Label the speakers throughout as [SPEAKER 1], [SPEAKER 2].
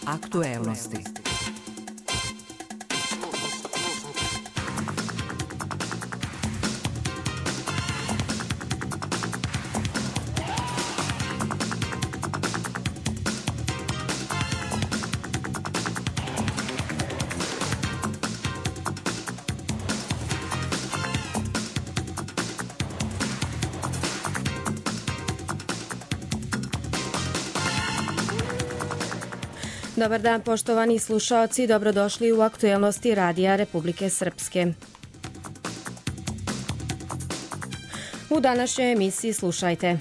[SPEAKER 1] Aktuelnosti.
[SPEAKER 2] Dobar dan, poštovani slušaoci, dobrodošli u aktuelnosti Radija Republike Srpske. U današnjoj emisiji slušajte.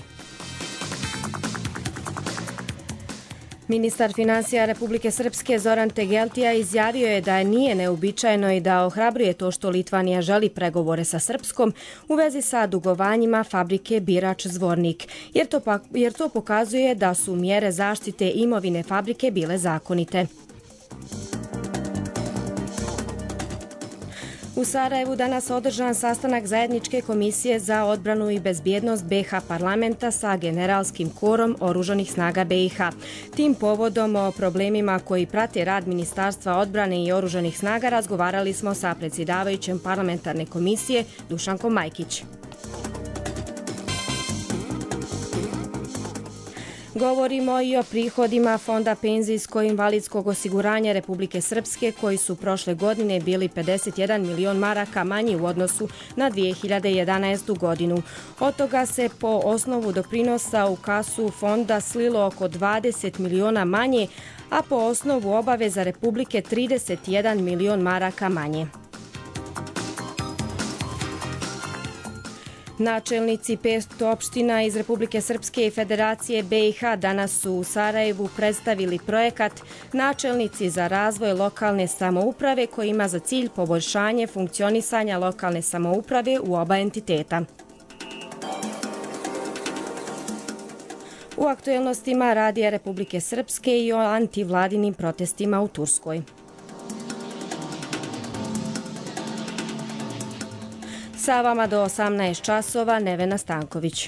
[SPEAKER 2] Ministar finansija Republike Srpske Zoran Tegeltija izjavio je da nije neuobičajeno i da ohrabruje to što Litvanija želi pregovore sa Srpskom u vezi sa dugovanjima fabrike Birač Zvornik, jer to pokazuje da su mjere zaštite imovine fabrike bile zakonite. U Sarajevu danas održan sastanak Zajedničke komisije za odbranu i bezbjednost BiH parlamenta sa generalskim korom Oružanih snaga BiH. Tim povodom o problemima koji prate rad Ministarstva odbrane i Oružanih snaga razgovarali smo sa predsjedavajućem parlamentarne komisije Dušankom Majkić. Govorimo i o prihodima Fonda penzijsko-invalidskog osiguranja Republike Srpske koji su prošle godine bili 51 milion maraka manji u odnosu na 2011. godinu. Od toga se po osnovu doprinosa u kasu fonda slilo oko 20 miliona manje, a po osnovu obaveza Republike 31 milion maraka manje. Načelnici 5 opština iz Republike Srpske i Federacije BiH danas su u Sarajevu predstavili projekat Načelnici za razvoj lokalne samouprave koji ima za cilj poboljšanje funkcionisanja lokalne samouprave u oba entiteta. U aktuelnostima Radija Republike Srpske i o antivladinim protestima u Turskoj. Sa vama do 18 časova Nevena Stanković.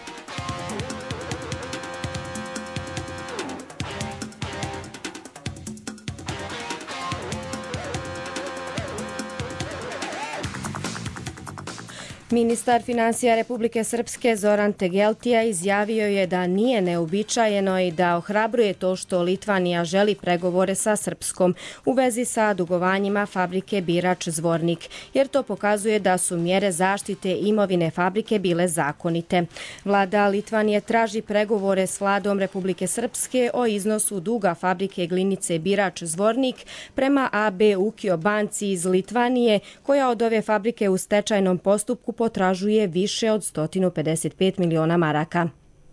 [SPEAKER 2] Ministar finansija Republike Srpske Zoran Tegeltija izjavio je da nije neuobičajeno i da ohrabruje to što Litvanija želi pregovore sa Srpskom u vezi sa dugovanjima fabrike Birač Zvornik, jer to pokazuje da su mjere zaštite imovine fabrike bile zakonite. Vlada Litvanije traži pregovore s vladom Republike Srpske o iznosu duga fabrike glinice Birač Zvornik prema AB Ukio banci iz Litvanije, koja od ove fabrike u stečajnom postupku potražuje više od 155 miliona maraka.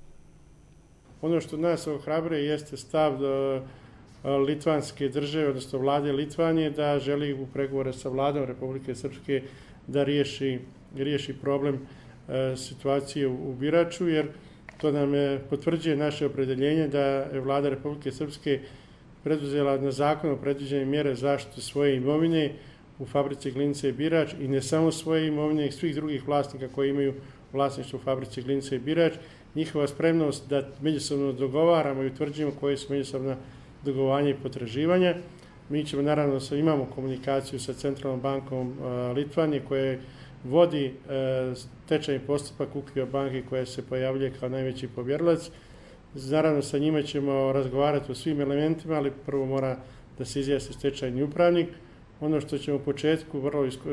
[SPEAKER 3] Ono što nas ohrabruje jeste stav litvanske države, odnosno vlade Litvanije, da želi u pregovore sa vladom Republike Srpske da riješi problem situacije u Biraču, jer to nam potvrđuje naše opredeljenje da je vlada Republike Srpske preduzela na zakonom predviđene mjere zaštite svoje imovine u fabrici glinice Birač i ne samo svoje imovine, i svih drugih vlasnika koji imaju vlasništvo u fabrici glinice Birač, njihova spremnost da međusobno dogovaramo i utvrđujemo koje su međusobna dogovaranja i potraživanja. Mi ćemo, naravno, imamo komunikaciju sa Centralnom bankom Litvanije koja vodi tečajni postupak Ukio banke koja se pojavljuje kao najveći povjerilac. Naravno, sa njima ćemo razgovarati o svim elementima, ali prvo mora da se izjasni stečajni upravnik. Ono što ćemo u početku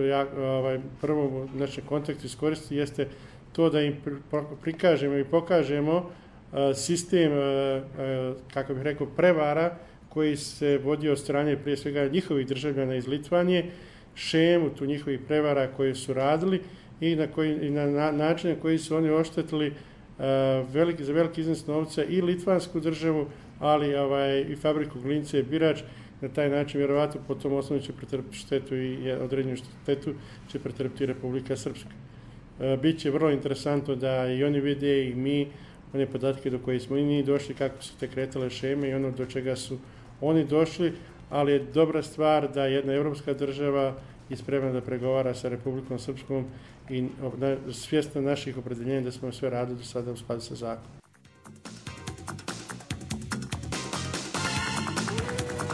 [SPEAKER 3] prvo u našem kontaktu iskoristiti jeste to da im prikažemo i pokažemo sistem, kako bih rekao, prevara koji se vodi od strane prije svega njihovih državljana iz Litvanije, šemu tu njihovih prevara koje su radili i na način na koji su oni oštetili za veliki iznos novca i litvansku državu, ali i fabriku glinice Birač. Na taj način, vjerovatno, po tom osnovu će pretrpiti štetu i određenu štetu će pretrpiti Republika Srpska. Biće vrlo interesantno da i oni vide i mi one podatke do koje smo i mi došli, kako su te kretale šeme i ono do čega su oni došli, ali je dobra stvar da jedna evropska država je spremna da pregovara sa Republikom Srpskom i svjesna naših opredeljenja da smo sve radili do sada u skladu sa zakonom.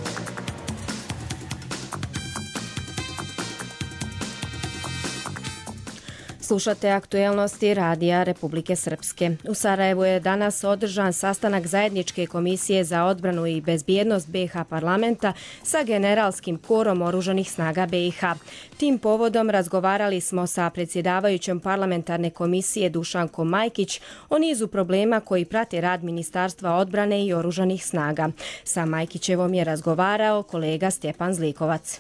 [SPEAKER 2] Slušate aktuelnosti Radija Republike Srpske. U Sarajevu je danas održan sastanak Zajedničke komisije za odbranu i bezbjednost BiH parlamenta sa generalskim korom oružanih snaga BiH. Tim povodom razgovarali smo sa predsjedavajućom parlamentarne komisije Dušankom Majkić o nizu problema koji prate rad Ministarstva odbrane i oružanih snaga. Sa Majkićevom je razgovarao kolega Stjepan Zlikovac.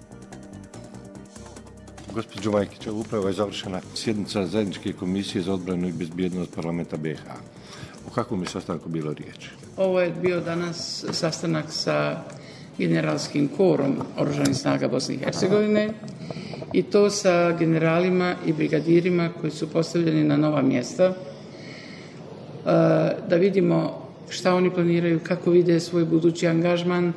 [SPEAKER 1] Gospođo Majkić, upravo je završena sjednica Zajedničke komisije za odbranu i bezbjednost parlamenta BiH. O kakvom je sastanku bilo riječ?
[SPEAKER 4] Ovo je bio danas sastanak sa generalskim korom oružanih snaga Bosne i Hercegovine i to sa generalima i brigadirima koji su postavljeni na nova mjesta, da vidimo šta oni planiraju, kako vide svoj budući angažman,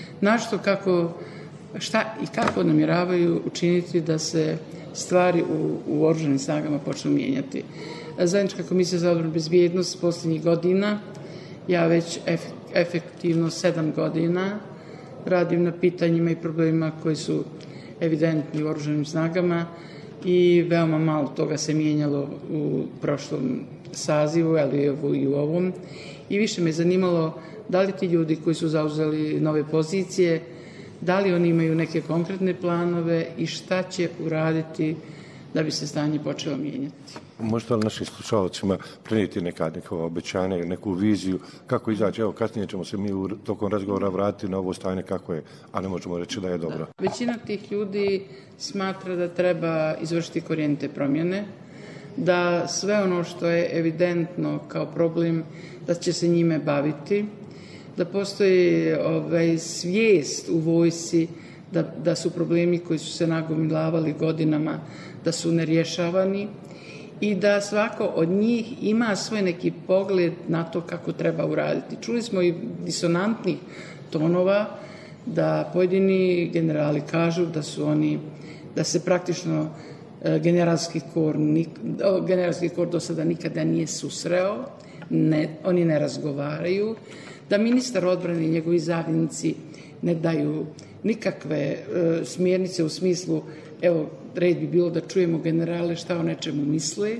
[SPEAKER 4] šta i kako namjeravaju učiniti da se stvari u oružanim snagama počnu mijenjati. Zajednička komisija za odbranu i bezbjednost posljednjih godina, ja već efektivno 7 godina radim na pitanjima i problemima koji su evidentni u oružanim snagama i veoma malo toga se mijenjalo u prošlom sazivu, ali i u ovom. I više me zanimalo da li ti ljudi koji su zauzeli nove pozicije, da li oni imaju neke konkretne planove i šta će uraditi da bi se stanje počelo mijenjati.
[SPEAKER 1] Možete li našim slušalcima prenijeti neka obećanja ili neku viziju kako izaći? Evo, kasnije ćemo se mi tokom razgovora vratiti na ovo stanje kako je, a ne možemo reći da je dobro.
[SPEAKER 4] Većina tih ljudi smatra da treba izvršiti korijenite promjene, da sve ono što je evidentno kao problem, da će se njime baviti, da postoji svijest u vojsci da su problemi koji su se nagomilavali godinama, da su nerješavani i da svako od njih ima svoj neki pogled na to kako treba uraditi. Čuli smo i disonantnih tonova da pojedini generali kažu da se praktično generalski kor do sada nikada nije susreo, oni ne razgovaraju, da ministar odbrane i njegovi zamjenici ne daju nikakve smjernice u smislu, evo, red bi bilo da čujemo generale šta o nečemu misle,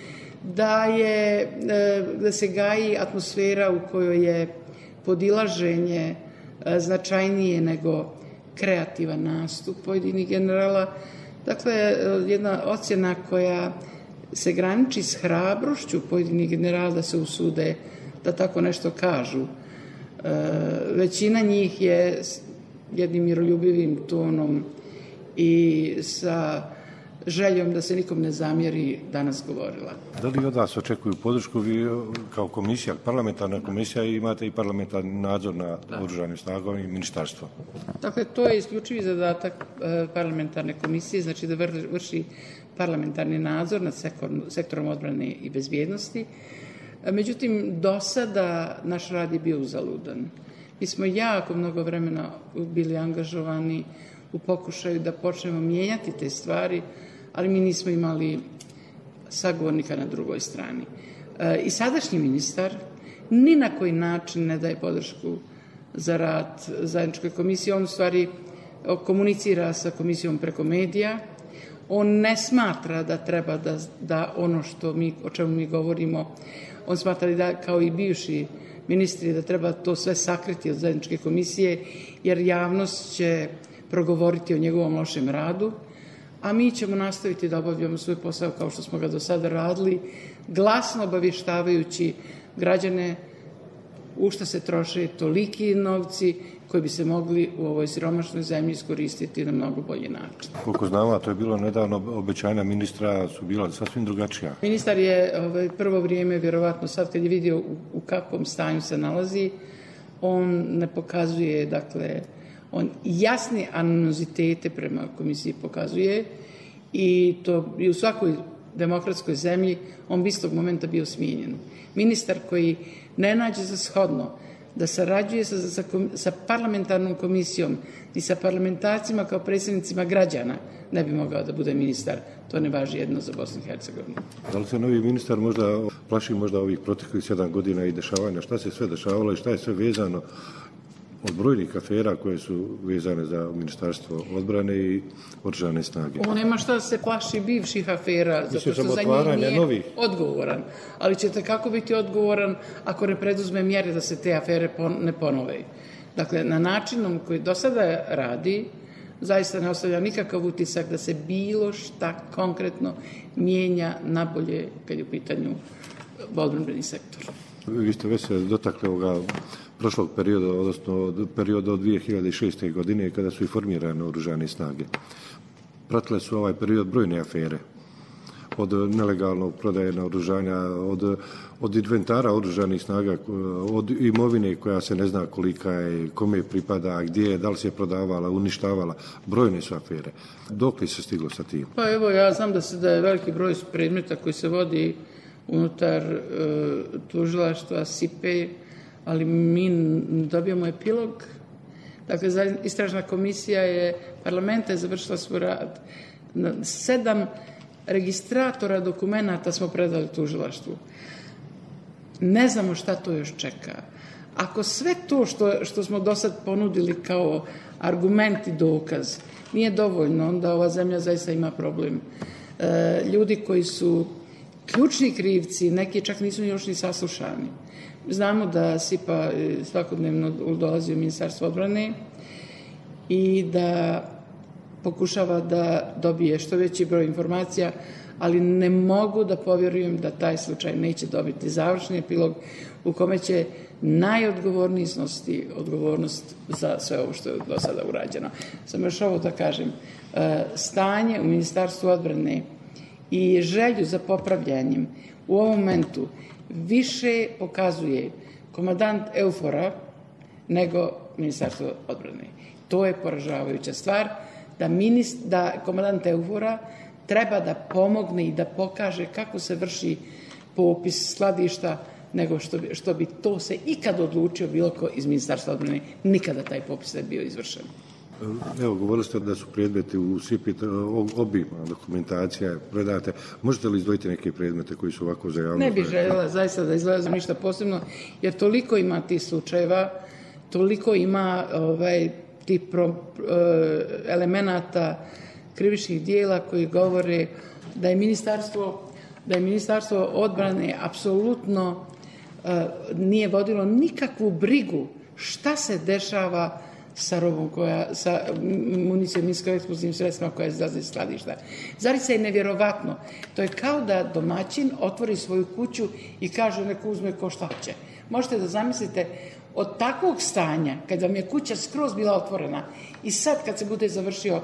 [SPEAKER 4] da se gaji atmosfera u kojoj je podilaženje značajnije nego kreativan nastup pojedinih generala. Dakle, jedna ocjena koja se graniči s hrabrošću pojedinih generala da se usude da tako nešto kažu. Većina njih je jednim miroljubivim tonom i sa željom da se nikom ne zamjeri danas govorila.
[SPEAKER 1] Da li od vas očekuju podršku? Vi kao komisija, parlamentarna komisija, imate i parlamentarni nadzor na oružanim snagama i ministarstvo.
[SPEAKER 4] Dakle, to je isključivi zadatak parlamentarne komisije, znači da vrši parlamentarni nadzor nad sektorom odbrane i bezbjednosti. Međutim, do sada naš rad je bio uzaludan. Mi smo jako mnogo vremena bili angažovani u pokušaju da počnemo mijenjati te stvari, ali mi nismo imali sagovornika na drugoj strani. I sadašnji ministar ni na koji način ne daje podršku za rad Zajedničkoj komisiji. On u stvari komunicira sa komisijom preko medija. On ne smatra da treba da ono o čemu mi govorimo, on smatra da, kao i bivši ministri, da treba to sve sakriti od Zajedničke komisije, jer javnost će progovoriti o njegovom lošem radu, a mi ćemo nastaviti da obavljamo svoj posao kao što smo ga do sada radili, glasno obavještavajući građane u šta se troše toliki novci koji bi se mogli u ovoj siromašnoj zemlji iskoristiti na mnogo bolji način.
[SPEAKER 1] Koliko znamo, a to je bilo nedavno, obećanja ministra su bila sasvim drugačija.
[SPEAKER 4] Ministar je prvo vrijeme, vjerovatno sad kad je vidio u kakvom stanju se nalazi, on ne pokazuje, dakle, on jasne animozitete prema komisiji pokazuje i to i u svakoj demokratskoj zemlji on bi istog momenta bio smijenjen. Ministar koji ne nađe za shodno da sarađuje sa parlamentarnom komisijom i sa parlamentarcima kao predstavnicima građana, ne bi mogao da bude ministar. To ne važi jedno za Bosnu i Hercegovinu.
[SPEAKER 1] Da li se novi ministar možda plaši ovih proteklih 7 godina i dešavanja? Šta se sve dešavalo i šta je sve vezano od brojnih afera koje su vezane za Ministarstvo odbrane i oružane snage.
[SPEAKER 4] Ovo nema šta se plaši bivših afera, zato što za njih nije odgovoran. Ali će kako biti odgovoran ako ne preduzme mjere da se te afere ne ponove. Dakle, na načinom koji do sada radi, zaista ne ostavlja nikakav utisak da se bilo šta konkretno mijenja nabolje kad je u pitanju odbrambeni sektor.
[SPEAKER 1] Vi ste već se dotakli ovoga prošlog perioda, odnosno perioda od 2006. godine kada su i formirane oružane snage. Pratile su ovaj period brojne afere, od nelegalnog prodaje naoružanja, od inventara oružanih snaga, od imovine koja se ne zna kolika je, kome pripada, gdje je, da li se je prodavala, uništavala. Brojne su afere. Dok li se stiglo sa tim?
[SPEAKER 4] Pa evo, ja znam da je veliki broj predmeta koji se vodi unutar tužilaštva SIPE, ali mi dobijamo epilog. Dakle, istražna komisija parlamenta je završila svoj rad. 7 registratora dokumenata smo predali tužilaštvu. Ne znamo šta to još čeka. Ako sve to što smo do sad ponudili kao argument i dokaz nije dovoljno, onda ova zemlja zaista ima problem. Ljudi koji su ključni krivci, neki čak nisu još ni saslušani. Znamo da SIPA svakodnevno dolazi u Ministarstvo odbrane i da pokušava da dobije što veći broj informacija, ali ne mogu da povjerujem da taj slučaj neće dobiti završni epilog u kome će najodgovorniji snositi odgovornost za sve ovo što je do sada urađeno. Samo još ovo da kažem, stanje u Ministarstvu odbrane i želju za popravljanjem u ovom momentu više pokazuje komandant EUFOR-a nego Ministarstvo odbrane. To je poražavajuća stvar, da komandant EUFOR-a treba da pomogne i da pokaže kako se vrši popis skladišta, nego što bi to se ikad odlučio bilo ko iz Ministarstva odbrane. Nikada taj popis ne bio izvršen.
[SPEAKER 1] Evo, govorili ste da su predmeti u SIPI obimna dokumentacija predate. Možete li izdvojiti neke predmete koji su ovako za javnost?
[SPEAKER 4] Ne bih željela zaista da izlazim ništa posebno, jer toliko ima tih slučajeva, toliko ima tih elemenata krivičnih dijela koji govore da je Ministarstvo odbrane apsolutno nije vodilo nikakvu brigu šta se dešava sa robom sa municijom, minsko-eksplozivnim sredstvima koja izlaze iz skladišta. Zaista je nevjerovatno. To je kao da domaćin otvori svoju kuću i kaže neko uzme ko šta će. Možete da zamislite od takvog stanja, kad vam je kuća skroz bila otvorena i sad kad se bude završio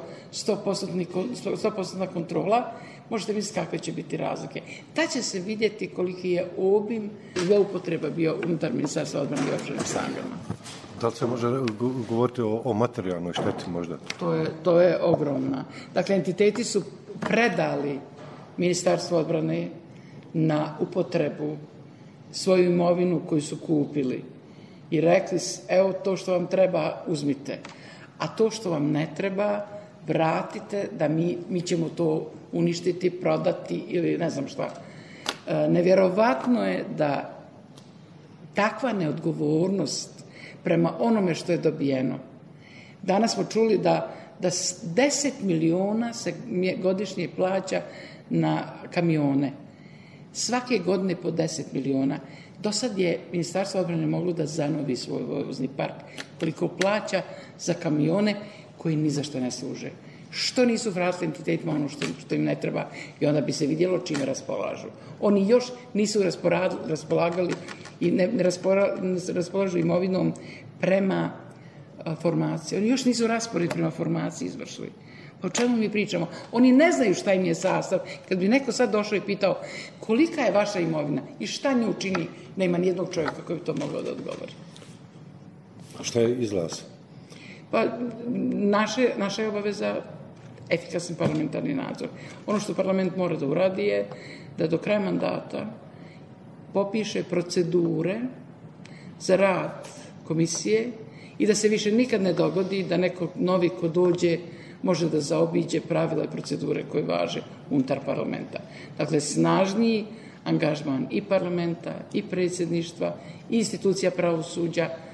[SPEAKER 4] 100% kontrola, možete misliti kakve će biti razlike. Ta će se vidjeti koliki je obim zloupotreba bio unutar Ministarstva odbrane i oružanim snagama.
[SPEAKER 1] Da li se može govoriti o materijalnoj šteti možda?
[SPEAKER 4] To je ogromna. Dakle, entiteti su predali Ministarstvo odbrane na upotrebu svoju imovinu koju su kupili i rekli, evo to što vam treba uzmite, a to što vam ne treba vratite, da mi ćemo to uništiti, prodati ili ne znam šta. Nevjerovatno je da takva neodgovornost prema onome što je dobijeno. Danas smo čuli da 10 miliona se godišnje plaća na kamione. Svake godine po 10 miliona. Do sad je Ministarstvo odbrane moglo da zanovi svoj vozni park. Koliko plaća za kamione koji ni za što ne služe. Što nisu vratili entitetima ono što im ne treba i onda bi se vidjelo čime raspolažu. Oni još nisu raspolagali i ne raspolažu imovinom prema formaciji. Oni još nisu raspored prema formaciji izvršili. O čemu mi pričamo? Oni ne znaju šta im je sastav. Kad bi neko sad došao i pitao kolika je vaša imovina i šta nju čini, nema nijednog čovjeka koji bi to mogao da odgovori.
[SPEAKER 1] A šta je izlaz?
[SPEAKER 4] Pa, naša je obaveza efikasan parlamentarni nadzor. Ono što parlament mora da uradi je da do kraja mandata popiše procedure za rad komisije i da se više nikad ne dogodi da neko novi ko dođe može da zaobiđe pravila i procedure koje važe unutar parlamenta. Dakle, snažniji angažman i parlamenta, i predsjedništva, i institucija pravosuđa,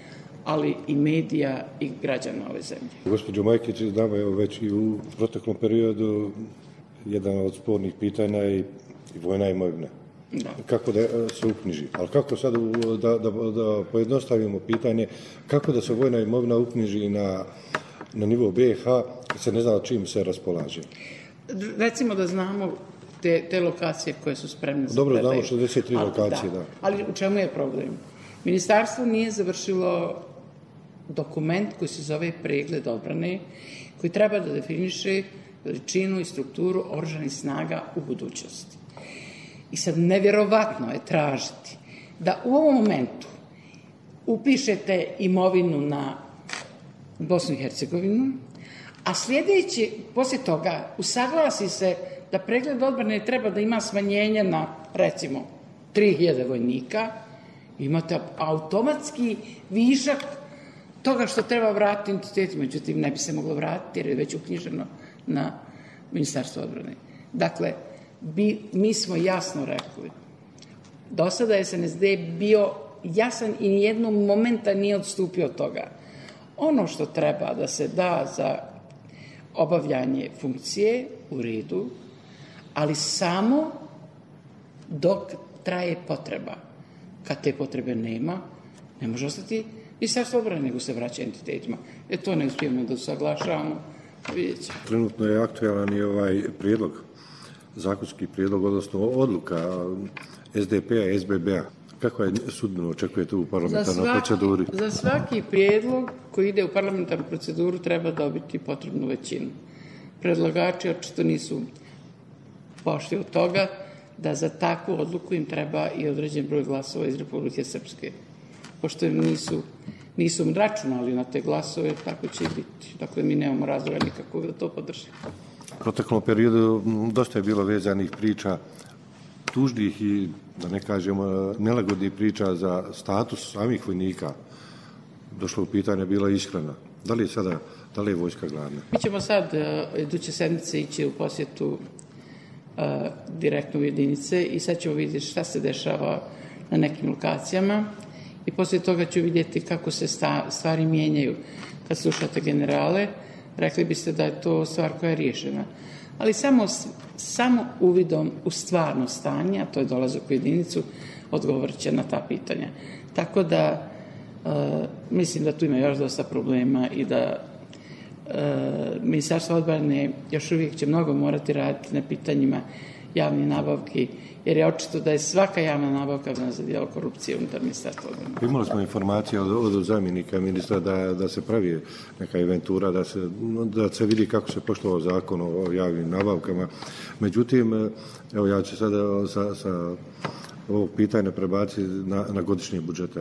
[SPEAKER 4] ali i medija i građana ove zemlje.
[SPEAKER 1] Gospođo Majkić, znamo već i u proteklom periodu jedan od spornih pitanja je i vojna imovina.
[SPEAKER 4] Da.
[SPEAKER 1] Kako da se uknjiži? Ali kako sad da pojednostavimo pitanje, kako da se vojna imovina uknjiži na nivo BiH, se ne zna čim se raspolaže?
[SPEAKER 4] Recimo da znamo te lokacije koje su spremne za
[SPEAKER 1] predaju.
[SPEAKER 4] predaju.
[SPEAKER 1] Dobro, 63 lokacije, da.
[SPEAKER 4] Ali u čemu je problem? Ministarstvo nije završilo dokument koji se zove pregled odbrane, koji treba da definiše veličinu i strukturu oružanih snaga u budućnosti. I sad nevjerovatno je tražiti da u ovom momentu upišete imovinu na Bosnu i Hercegovinu, a sljedeći, poslije toga, usaglasi se da pregled odbrane treba da ima smanjenje na, recimo, 3000 vojnika, imate automatski višak toga što treba vratiti entitetima, međutim ne bi se moglo vratiti jer je već uknjiženo na Ministarstvo odbrane. Dakle, mi smo jasno rekli, do sada je SNSD bio jasan i nijednog momenta nije odstupio od toga. Ono što treba da se da za obavljanje funkcije u redu, ali samo dok traje potreba. Kad te potrebe nema, ne može ostati Ministarstvo odbrane, nego se vraća entitetima. To ne uspijemo da usaglašavamo, vidjet ćemo.
[SPEAKER 1] Trenutno je aktualan i ovaj prijedlog, zakonski prijedlog, odnosno odluka SDP-a i SBB-a. Kako je sudbeno očekujete u parlamentarnoj proceduri?
[SPEAKER 4] Za svaki prijedlog koji ide u parlamentarnu proceduru treba dobiti potrebnu većinu. Predlagači očito nisu pošli od toga da za takvu odluku im treba i određen broj glasova iz Republike Srpske. Pošto im nisu računali na te glasove, tako će i biti. Dakle, mi nemamo razloga nikakvog da to podržimo.
[SPEAKER 1] U proteklom periodu dosta je bilo vezanih priča, tužnih i, da ne kažemo, nelagodnih priča za status samih vojnika. Došlo u pitanje bila ishrana. Da li je vojska gladna?
[SPEAKER 4] Mi ćemo sad, iduće sedmice, ići u posjetu direktno u jedinice i sad ćemo vidjeti šta se dešava na nekim lokacijama i poslije toga ću vidjeti kako se stvari mijenjaju. Kad slušate generale, rekli biste da je to stvar koja je riješena. Ali samo uvidom u stvarno stanje, a to je dolazak u jedinicu, odgovorit će na ta pitanja. Tako da mislim da tu ima još dosta problema i da Ministarstvo odbrane još uvijek će mnogo morati raditi na pitanjima javne nabavke, jer je očito da je svaka javna nabavka za djelo korupcije unutar Ministarstva odbrane.
[SPEAKER 1] Imali smo informacije od zamjenika ministra da se pravi neka inventura, da se vidi kako se poštovao zakon o javnim nabavkama. Međutim, evo ja ću sada sa ovog pitanja prebaciti na godišnje budžete,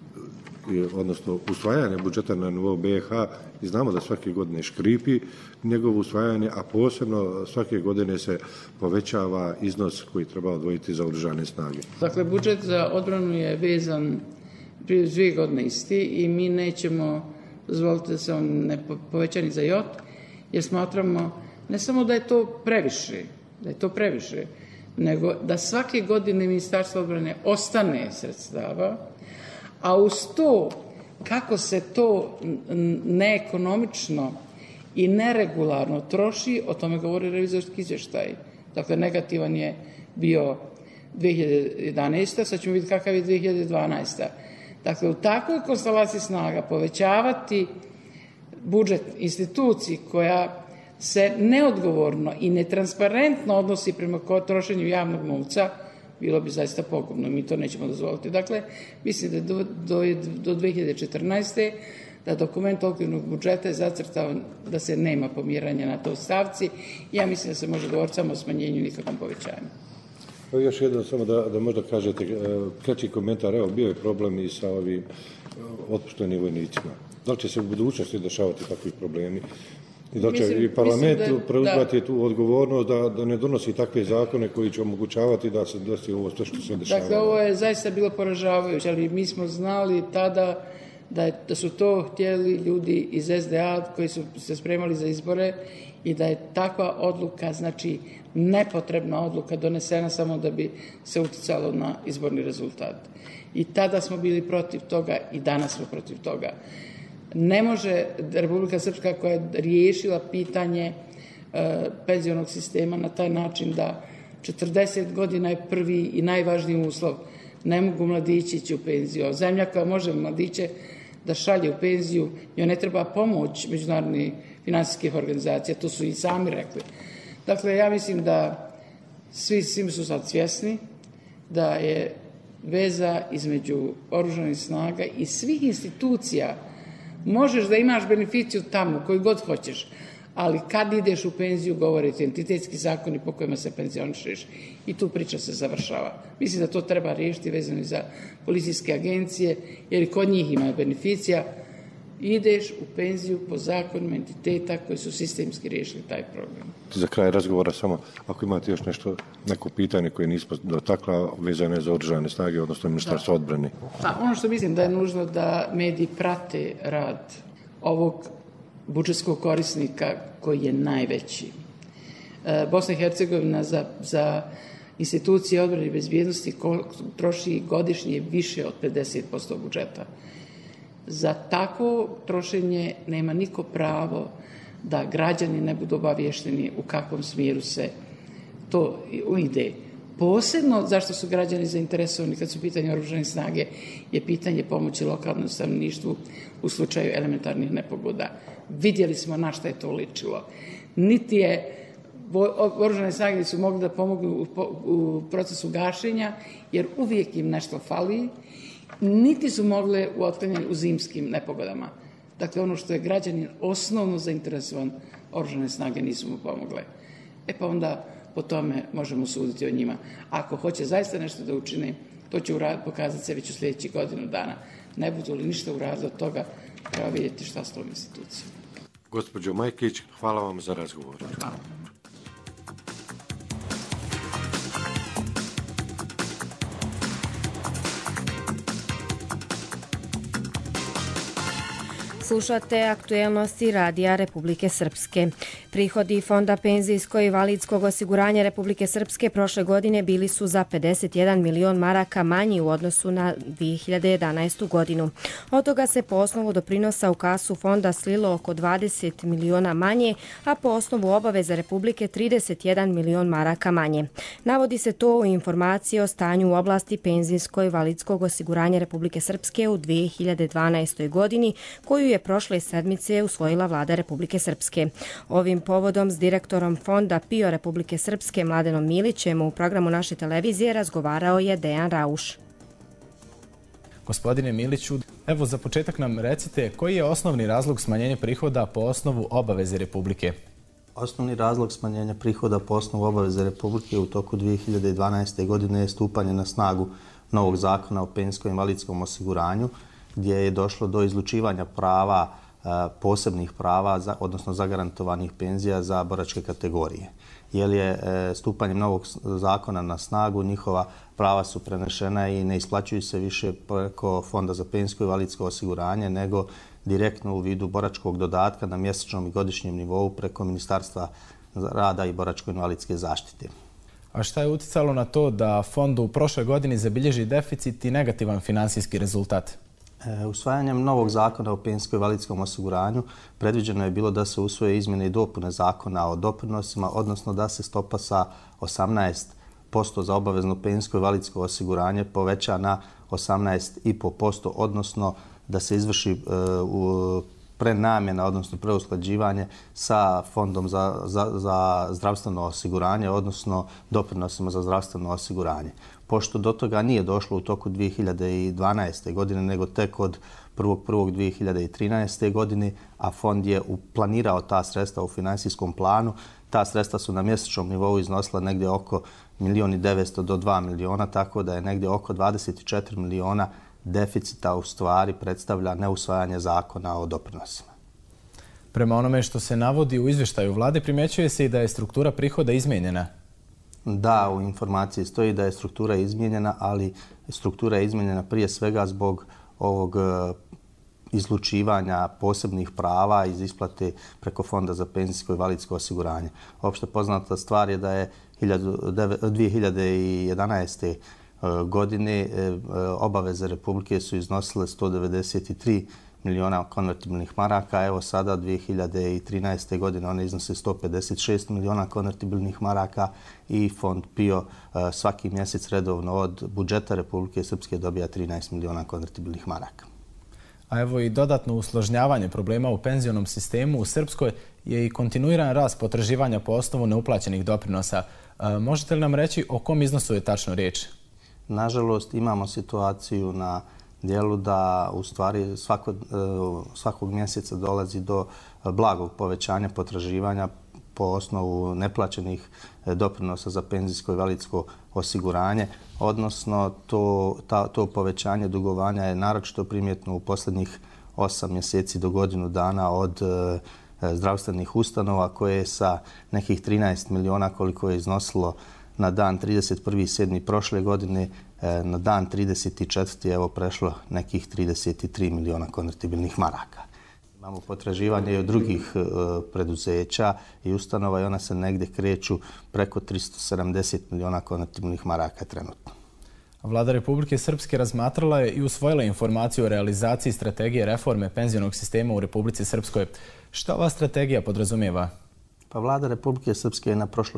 [SPEAKER 1] odnosno usvajanje budžeta na nivou BiH, i znamo da svake godine škripi njegovo usvajanje, a posebno svake godine se povećava iznos koji treba odvojiti za oružane snage.
[SPEAKER 4] Dakle, budžet za odbranu je vezan prije 2 godine isti i mi nećemo dozvoliti da se on ne poveća ni za jot, jer smatramo ne samo da je to previše, nego da svake godine Ministarstvo odbrane ostane sredstava, a uz to kako se to neekonomično i neregularno troši, o tome govori revizorski izvještaj. Dakle, negativan je bio 2011. Sad ćemo vidjeti kakav je 2012. Dakle, u takvoj konstelaciji snaga povećavati budžet instituciji koja se neodgovorno i netransparentno odnosi prema trošenju javnog novca, bilo bi zaista pogubno. Mi to nećemo dozvoliti. Dakle, mislim da do 2014. da dokument okvirnog budžeta je zacrtao da se nema pomiranja na toj stavci. Ja mislim da se može govoriti samo o smanjenju, nikakvom povećanju.
[SPEAKER 1] Još jedno, samo da možda kažete kraći komentar. Evo, bio je problem i sa ovim otpuštenim vojnicima. Da li će se u budućnosti dešavati takvi problemi? I da će i parlament preuzimati tu odgovornost da ne donosi takve zakone koji će omogućavati da se desi ovo sve što se dešava.
[SPEAKER 4] Dakle, ovo je zaista bilo poražavajuće, ali mi smo znali tada da su to htjeli ljudi iz SDA koji su se spremali za izbore i da je takva odluka, znači, nepotrebna odluka donesena samo da bi se uticalo na izborni rezultat. I tada smo bili protiv toga i danas smo protiv toga. Ne može Republika Srpska, koja je riješila pitanje penzionog sistema na taj način da 40 godina je prvi i najvažniji uslov. Ne mogu mladići ići u penziju. Zemlja koja može mladiće da šalje u penziju, njoj ne treba pomoć međunarodnih finansijskih organizacija, to su i sami rekli. Dakle, ja mislim da svi su sad svjesni da je veza između oružanih snaga i svih institucija. Možeš da imaš beneficiju tamo, koju god hoćeš, ali kad ideš u penziju, govore ti entitetski zakoni po kojima se penzionišeš i tu priča se završava. Mislim da to treba riješiti vezano za policijske agencije, jer i kod njih ima beneficija. Ideš u penziju po zakonima entiteta koji su sistemski riješili taj problem.
[SPEAKER 1] Za kraj razgovora samo, ako imate još neko pitanje koje nismo dotakla, vezano je za oružane snage, odnosno Ministarstvo odbrane.
[SPEAKER 4] Ono što mislim da je nužno da mediji prate rad ovog budžetskog korisnika koji je najveći. Bosna i Hercegovina za institucije odbrane i bezbjednosti troši godišnje više od 50% budžeta. Za takvo trošenje nema niko pravo da građani ne budu obavješteni u kakvom smjeru se to ide. Posebno zašto su građani zainteresovani kad su pitanje oružane snage je pitanje pomoći lokalnom stanovništvu u slučaju elementarnih nepogoda. Vidjeli smo na šta je to ličilo. Niti je oružane snage nisu mogli da pomognu u procesu gašenja, jer uvijek im nešto fali, niti su mogle u otklanjanju u zimskim nepogodama. Dakle, ono što je građanin osnovno zainteresovan, oružane snage nisu mu pomogle. Pa onda po tome možemo suditi o njima. Ako hoće zaista nešto da učine, to će pokazati se već u sljedećih godinu dana. Ne budu li ništa uradili od toga, treba vidjeti šta s tom institucijom.
[SPEAKER 1] Gospođo Majkić, hvala vam za razgovor.
[SPEAKER 4] Hvala.
[SPEAKER 2] Slušate aktuelnosti Radija Republike Srpske. Prihodi Fonda penzijskog i invalidskog osiguranja Republike Srpske prošle godine bili su za 51 milion maraka manji u odnosu na 2011. godinu. Od toga se po osnovu doprinosa u kasu fonda slilo oko 20 miliona manje, a po osnovu obaveza Republike 31 milion maraka manje. Navodi se to u informaciji o stanju u oblasti penzijskog i invalidskog osiguranja Republike Srpske u 2012. godini, koju je prošle sedmice usvojila vlada Republike Srpske. Ovim povodom s direktorom Fonda PIO Republike Srpske Mladenom Milićem u programu naše televizije razgovarao je Dejan Rauš.
[SPEAKER 5] Gospodine Miliću, evo za početak nam recite koji je osnovni razlog smanjenja prihoda po osnovu obaveze Republike?
[SPEAKER 6] Osnovni razlog smanjenja prihoda po osnovu obaveze Republike u toku 2012. godine je stupanje na snagu novog zakona o penzijskom i invalidskom osiguranju, gdje je došlo do izlučivanja prava, posebnih prava, odnosno zagarantovanih penzija za boračke kategorije. Jer je stupanjem novog zakona na snagu njihova prava su prenešena i ne isplaćuju se više preko Fonda za penzijsko i invalidsko osiguranje, nego direktno u vidu boračkog dodatka na mjesečnom i godišnjem nivou preko Ministarstva rada i boračko-invalidske zaštite.
[SPEAKER 5] A šta je uticalo na to da Fond u prošloj godini zabilježi deficit i negativan finansijski rezultat?
[SPEAKER 6] Usvajanjem novog zakona o penzijskom i invalidskom osiguranju predviđeno je bilo da se usvoje izmjene i dopune zakona o doprinosima, odnosno da se stopa sa 18% za obavezno penzijsko i invalidsko osiguranje poveća na 18,5%, odnosno da se izvrši prenamjena, odnosno preusklađivanje sa Fondom za zdravstveno osiguranje, odnosno doprinosima za zdravstveno osiguranje. Pošto do toga nije došlo u toku 2012. godine, nego tek od 1.1.2013. godine, a Fond je planirao ta sredstva u finansijskom planu, ta sredstva su na mjesečnom nivou iznosila negdje oko 1.900.000 do 2 miliona, tako da je negdje oko 24 miliona deficita u stvari predstavlja neusvajanje zakona o doprinosima.
[SPEAKER 5] Prema onome što se navodi u izvještaju vlade, primjećuje se i da je struktura prihoda izmijenjena.
[SPEAKER 6] Da, u informaciji stoji da je struktura izmijenjena, ali struktura je izmijenjena prije svega zbog ovog izlučivanja posebnih prava iz isplate preko Fonda za penzijsko i invalidsko osiguranje. Opšte poznata stvar je da je 2011. godine obaveze Republike su iznosile 193 miliona konvertibilnih maraka. Evo sada 2013. godine one iznose 156 miliona konvertibilnih maraka i Fond PIO svaki mjesec redovno od budžeta Republike Srpske dobija 13 miliona konvertibilnih maraka.
[SPEAKER 5] A evo i dodatno usložnjavanje problema u penzionom sistemu u Srpskoj je i kontinuiran rast potraživanja po osnovu neuplaćenih doprinosa. Možete li nam reći o kom iznosu je tačno riječ?
[SPEAKER 6] Nažalost, imamo situaciju na dijelu da u stvari svakog mjeseca dolazi do blagog povećanja potraživanja po osnovu neplaćenih doprinosa za penzijsko i invalidsko osiguranje, odnosno to povećanje dugovanja je naročito primjetno u posljednjih 8 mjeseci do godinu dana od zdravstvenih ustanova koje sa nekih 13 miliona koliko je iznosilo na dan 31.7. prošle godine, na dan 34. evo prešlo nekih 33 miliona konvertibilnih maraka. Imamo potraživanje i od drugih preduzeća i ustanova i ona se negdje kreću preko 370 miliona konvertibilnih maraka trenutno.
[SPEAKER 5] Vlada Republike Srpske razmatrala je i usvojila informaciju o realizaciji strategije reforme penzionog sistema u Republici Srpskoj. Šta ova strategija podrazumijeva?
[SPEAKER 6] Pa Vlada Republike Srpske je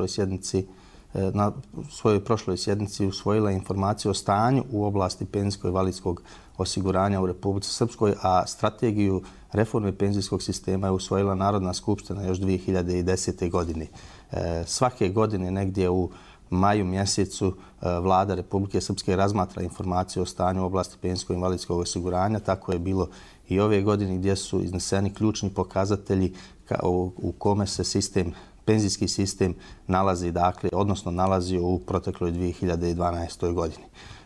[SPEAKER 6] na svojoj prošloj sjednici usvojila informaciju o stanju u oblasti penzijsko-invalidskog osiguranja u Republici Srpskoj, a strategiju reforme penzijskog sistema je usvojila Narodna skupština još 2010. godine. Svake godine negdje u maju mjesecu Vlada Republike Srpske razmatra informaciju o stanju u oblasti penzijsko-invalidskog osiguranja. Tako je bilo i ove godine gdje su izneseni ključni pokazatelji u kome se penzijski sistem nalazi, odnosno nalazio u protekloj 2012. godini.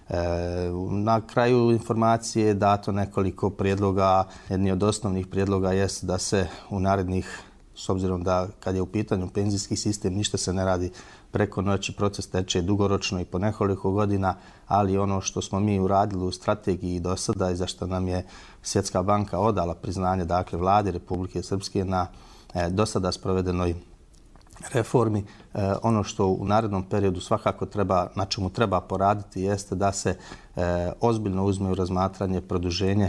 [SPEAKER 6] Na kraju informacije je dato nekoliko prijedloga. Jedni od osnovnih prijedloga jest da se u narednih, s obzirom da kad je u pitanju penzijski sistem ništa se ne radi preko noći, proces teče dugoročno i po nekoliko godina, ali ono što smo mi uradili u strategiji do sada i za što nam je Svjetska banka odala priznanje, Vladi Republike Srpske na do sada sprovedenoj reformi, ono što u narednom periodu svakako na čemu treba poraditi jeste da se ozbiljno uzme u razmatranje produženje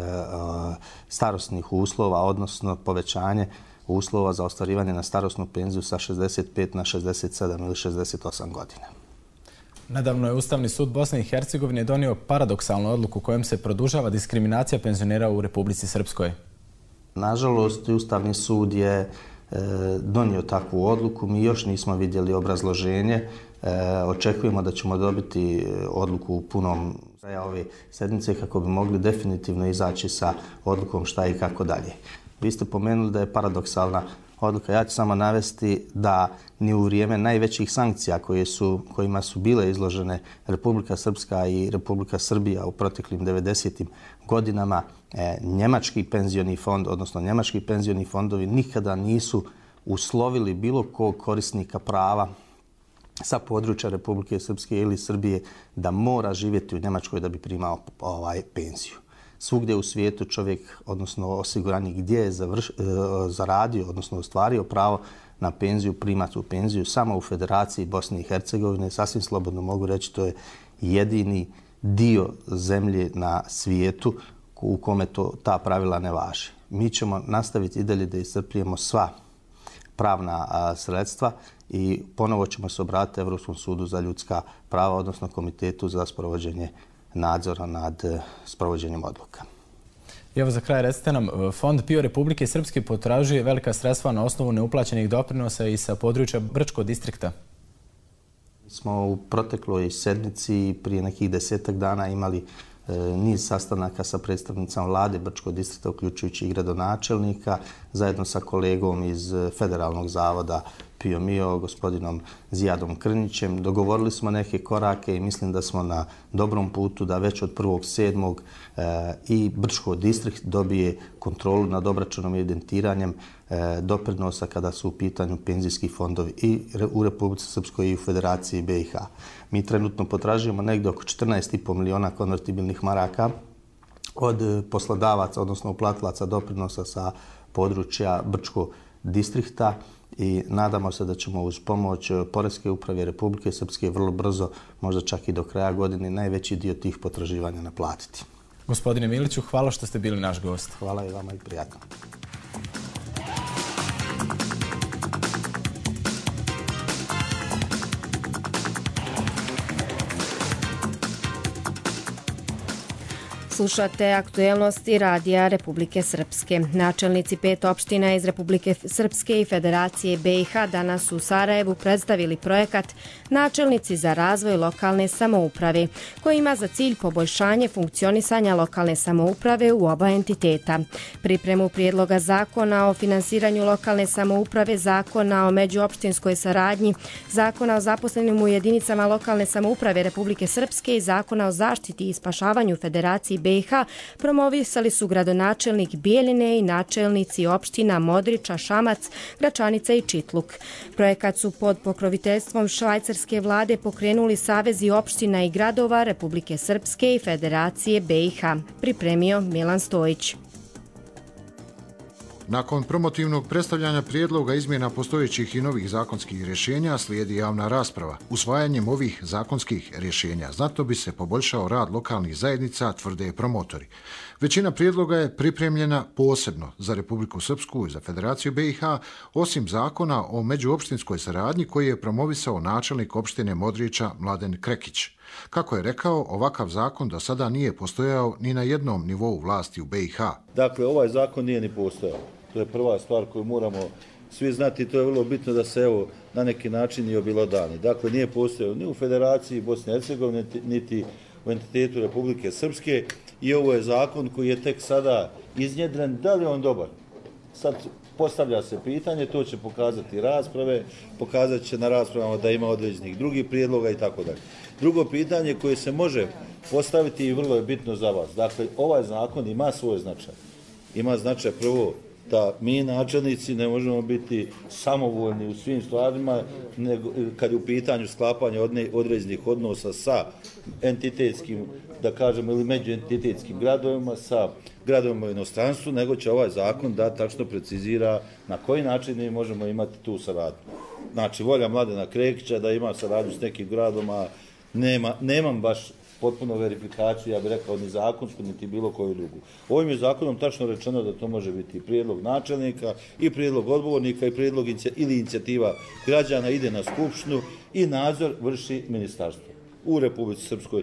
[SPEAKER 6] starosnih uslova, odnosno povećanje uslova za ostvarivanje na starosnu penziju sa 65 na 67 ili 68 godina.
[SPEAKER 5] Nedavno je Ustavni sud Bosne i Hercegovine donio paradoksalnu odluku kojom se produžava diskriminacija penzionera u Republici Srpskoj.
[SPEAKER 6] Nažalost, Ustavni sud je donio takvu odluku. Mi još nismo vidjeli obrazloženje. Očekujemo da ćemo dobiti odluku u punom traja ove sedmice kako bi mogli definitivno izaći sa odlukom šta i kako dalje. Vi ste pomenuli da je paradoksalna odluka. Ja ću samo navesti da ni u vrijeme najvećih sankcija kojima su bile izložene Republika Srpska i Republika Srbija u proteklim 90. godinama, njemački penzioni fond, odnosno njemački penzioni fondovi nikada nisu uslovili bilo kog korisnika prava sa područja Republike Srpske ili Srbije da mora živjeti u Njemačkoj da bi primao penziju. Svugdje u svijetu čovjek, odnosno osiguranik gdje je zaradio, odnosno ostvario pravo na penziju, prima tu penziju samo u Federaciji Bosne i Hercegovine. Sasvim slobodno mogu reći, to je jedini dio zemlje na svijetu u kome ta pravila ne važi. Mi ćemo nastaviti i dalje da iscrpljujemo sva pravna sredstva i ponovo ćemo se obratiti Evropskom sudu za ljudska prava, odnosno Komitetu za sprovođenje nadzora nad sprovođenjem odluka.
[SPEAKER 5] I evo za kraj recite nam, Fond PIO Republike Srpske potražuje velika sredstva na osnovu neuplaćenih doprinosa i sa područja Brčkog distrikta.
[SPEAKER 6] Mi smo u protekloj sedmici prije nekih 10 dana imali niz sastanaka sa predstavnicama vlade Brčkog distrikta, uključujući i gradonačelnika, zajedno sa kolegom iz Federalnog zavoda PIO MIO, gospodinom Zijadom Krnićem. Dogovorili smo neke korake i mislim da smo na dobrom putu da već od 1.7. i Brčko distrikt dobije kontrolu nad obračunom i evidentiranjem doprinosa kada su u pitanju penzijski fondovi i u Republici Srpskoj i u Federaciji BiH. Mi trenutno potražujemo negdje oko 14,5 miliona konvertibilnih maraka od poslodavaca, odnosno uplatilaca doprinosa sa područja Brčkog distrikta i nadamo se da ćemo uz pomoć Poreske uprave Republike Srpske vrlo brzo, možda čak i do kraja godine, najveći dio tih potraživanja naplatiti.
[SPEAKER 5] Gospodine Miliću, hvala što ste bili naš gost.
[SPEAKER 6] Hvala i vama i prijatno.
[SPEAKER 2] Slušate aktuelnosti Radija Republike Srpske. Načelnici 5 opština iz Republike Srpske i Federacije BiH danas u Sarajevu predstavili projekat Načelnici za razvoj lokalne samouprave, koji ima za cilj poboljšanje funkcionisanja lokalne samouprave u oba entiteta. Pripremu prijedloga zakona o finansiranju lokalne samouprave, zakona o međuopštinskoj saradnji, zakona o zaposlenim u jedinicama lokalne samouprave Republike Srpske i zakona o zaštiti i spašavanju Federacije BiH promovisali su gradonačelnik Bijeljine i načelnici opština Modriča, Šamac, Gračanica i Čitluk. Projekat su pod pokroviteljstvom švajcarske vlade pokrenuli Savezi opština i gradova Republike Srpske i Federacije BiH. Pripremio Milan Stojić.
[SPEAKER 7] Nakon promotivnog predstavljanja prijedloga izmjena postojećih i novih zakonskih rješenja slijedi javna rasprava. Usvajanjem ovih zakonskih rješenja znatno bi se poboljšao rad lokalnih zajednica, tvrde promotori. Većina prijedloga je pripremljena posebno za Republiku Srpsku i za Federaciju BiH, osim zakona o međuopštinskoj saradnji koji je promovisao načelnik opštine Modriča Mladen Krekić. Kako je rekao, ovakav zakon do sada nije postojao ni na jednom nivou vlasti u BiH.
[SPEAKER 8] Dakle, ovaj zakon nije ni postojao. To je prva stvar koju moramo svi znati i to je vrlo bitno da se na neki način i objelodani. Dakle, nije postojao ni u Federaciji Bosne i Hercegovine, niti u entitetu Republike Srpske i ovo je zakon koji je tek sada iznjedren. Da li je on dobar? Sad postavlja se pitanje, to će pokazati rasprave, pokazat će na raspravama da ima određenih drugih prijedloga i tako dalje. Drugo pitanje koje se može postaviti i vrlo je bitno za vas. Dakle, ovaj zakon ima svoj značaj. Ima značaj prvo da mi načelnici ne možemo biti samovoljni u svim stvarima kad je u pitanju sklapanja određenih odnosa sa entitetskim, da kažemo, ili međuentitetskim gradovima, sa gradovima u inostranstvu, nego će ovaj zakon da tačno precizira na koji način mi možemo imati tu saradnju. Znači, volja Mladena Krekića da ima saradnju s nekim gradoma, nemam baš potpuno verifikaciju, ja bih rekao, ni zakonsku, niti bilo koju drugu. Ovim je zakonom tačno rečeno da to može biti i prijedlog načelnika, i prijedlog odgovornika, i prijedlog ili inicijativa građana ide na skupštinu i nadzor vrši ministarstvo. U Republici Srpskoj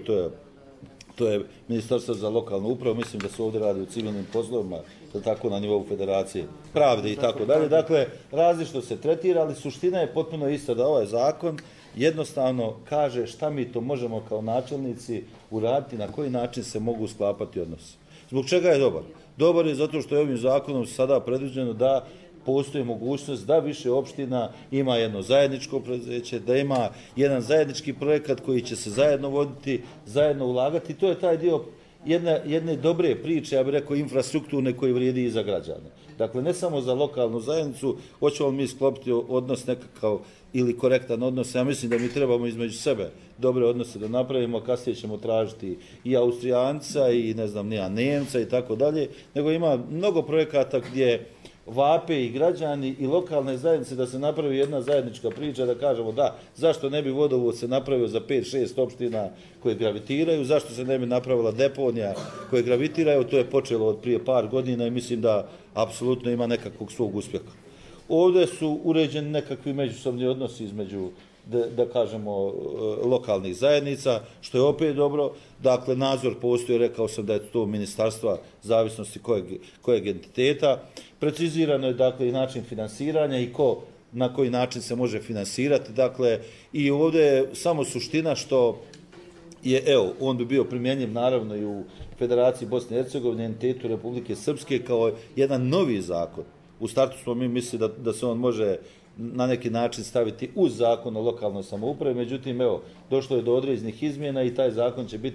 [SPEAKER 8] to je Ministarstvo za lokalnu upravu, mislim da se ovdje radi o civilnim poslovima, tako na nivou Federacije pravde i tako dalje. Dakle, različito se tretira, ali suština je potpuno ista da ovaj zakon jednostavno kaže šta mi to možemo kao načelnici uraditi, na koji način se mogu sklapati odnosi. Zbog čega je dobar? Dobar je zato što je ovim zakonom sada predviđeno da postoji mogućnost da više opština ima jedno zajedničko preduzeće, da ima jedan zajednički projekat koji će se zajedno voditi, zajedno ulagati. To je taj dio jedne dobre priče, ja bih rekao, infrastrukturne koji vrijedi i za građane. Dakle, ne samo za lokalnu zajednicu, hoćemo li mi sklopiti odnos nekakav ili korektan odnos. Ja mislim da mi trebamo između sebe dobre odnose da napravimo, kasnije ćemo tražiti i Austrijanca i ne znam nija Nemca i tako dalje, nego ima mnogo projekata gdje vape i građani i lokalne zajednice da se napravi jedna zajednička priča, da kažemo da, zašto ne bi vodovod se napravio za 5-6 opština koje gravitiraju, zašto se ne bi napravila deponija koje gravitiraju, to je počelo od prije par godina i mislim da apsolutno ima nekakvog svog uspjeha. Ovdje su uređeni nekakvi međusobni odnosi između, da kažemo, lokalnih zajednica, što je opet dobro. Dakle, nadzor postoji, rekao sam da je to ministarstva zavisnosti kojeg entiteta. Precizirano je, dakle, i način finansiranja i na koji način se može finansirati. Dakle, i ovdje je samo suština što je, on bi bio primjenjiv naravno i u Federaciji Bosne i Hercegovine, entitetu Republike Srpske kao jedan novi zakon. U startu smo mi mislili da se on može na neki način staviti uz zakon o lokalnoj samoupravi, međutim, došlo je do određenih izmjena i taj zakon će biti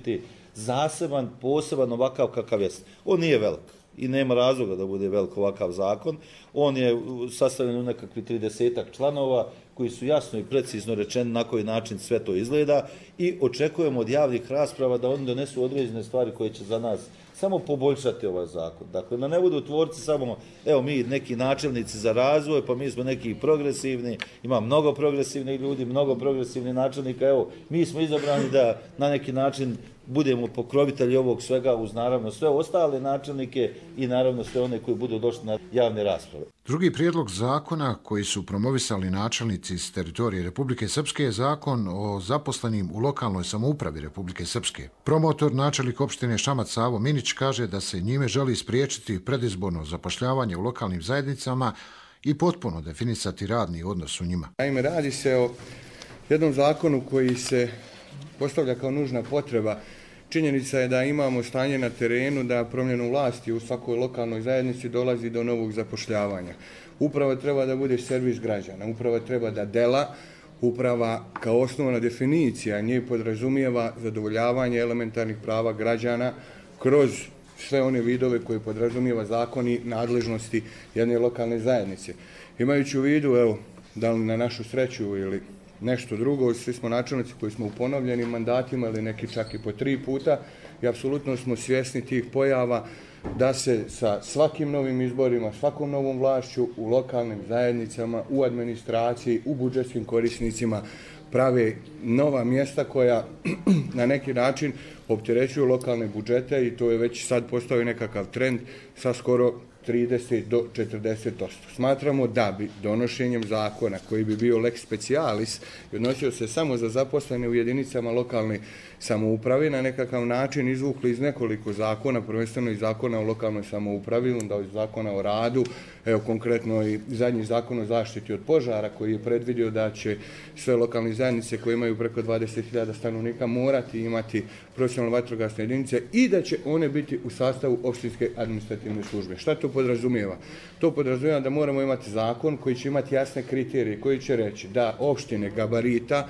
[SPEAKER 8] zaseban, poseban ovakav kakav jest. On nije velik i nema razloga da bude velik ovakav zakon. On je sastavljen u nekakvih 30 članova koji su jasno i precizno rečeni na koji način sve to izgleda i očekujemo od javnih rasprava da oni donesu određene stvari koje će za nas samo poboljšati ovaj zakon. Dakle, da ne budu tvorci samo, evo mi neki načelnici za razvoj, pa mi smo neki progresivni, ima mnogo progresivnih ljudi, mnogo progresivnih načelnika, evo, mi smo izabrani da na neki način budemo pokrovitelji ovog svega uz naravno sve ostale načelnike i naravno sve one koji budu došli na javne rasprave.
[SPEAKER 7] Drugi prijedlog zakona koji su promovisali načelnici iz teritorije Republike Srpske je zakon o zaposlenim u lokalnoj samoupravi Republike Srpske. Promotor, načelnik opštine Šamac Savo Minić kaže da se njime želi spriječiti predizborno zapošljavanje u lokalnim zajednicama i potpuno definisati radni odnos u njima.
[SPEAKER 9] Naime, radi se o jednom zakonu koji se postavlja kao nužna potreba. Činjenica je da imamo stanje na terenu, da promjenom vlasti u svakoj lokalnoj zajednici dolazi do novog zapošljavanja. Uprava treba da bude servis građana, uprava treba da dela, uprava kao osnovna definicija nje podrazumijeva zadovoljavanje elementarnih prava građana kroz sve one vidove koje podrazumijeva zakoni nadležnosti jedne lokalne zajednice. Imajući u vidu, evo, da li na našu sreću ili nešto drugo, svi smo načelnici koji smo u ponovljenim mandatima ili neki čak i po 3 puta i apsolutno smo svjesni tih pojava da se sa svakim novim izborima, svakom novom vlašću u lokalnim zajednicama, u administraciji, u budžetskim korisnicima prave nova mjesta koja na neki način opterećuju lokalne budžete i to je već sad postao nekakav trend sa skoro 30 do 40%. Smatramo da bi donošenjem zakona koji bi bio lex specialis i odnosio se samo za zaposlene u jedinicama lokalne samouprave na nekakav način izvukli iz nekoliko zakona, prvenstveno iz zakona o lokalnoj samoupravi, onda iz zakona o radu, evo konkretno i zadnji zakon o zaštiti od požara koji je predvidio da će sve lokalne zajednice koje imaju preko 20.000 stanovnika morati imati profesionalne vatrogasne jedinice i da će one biti u sastavu opštinske administrativne službe. Šta to podrazumijeva? To podrazumijeva da moramo imati zakon koji će imati jasne kriterije, koji će reći da opštine gabarita,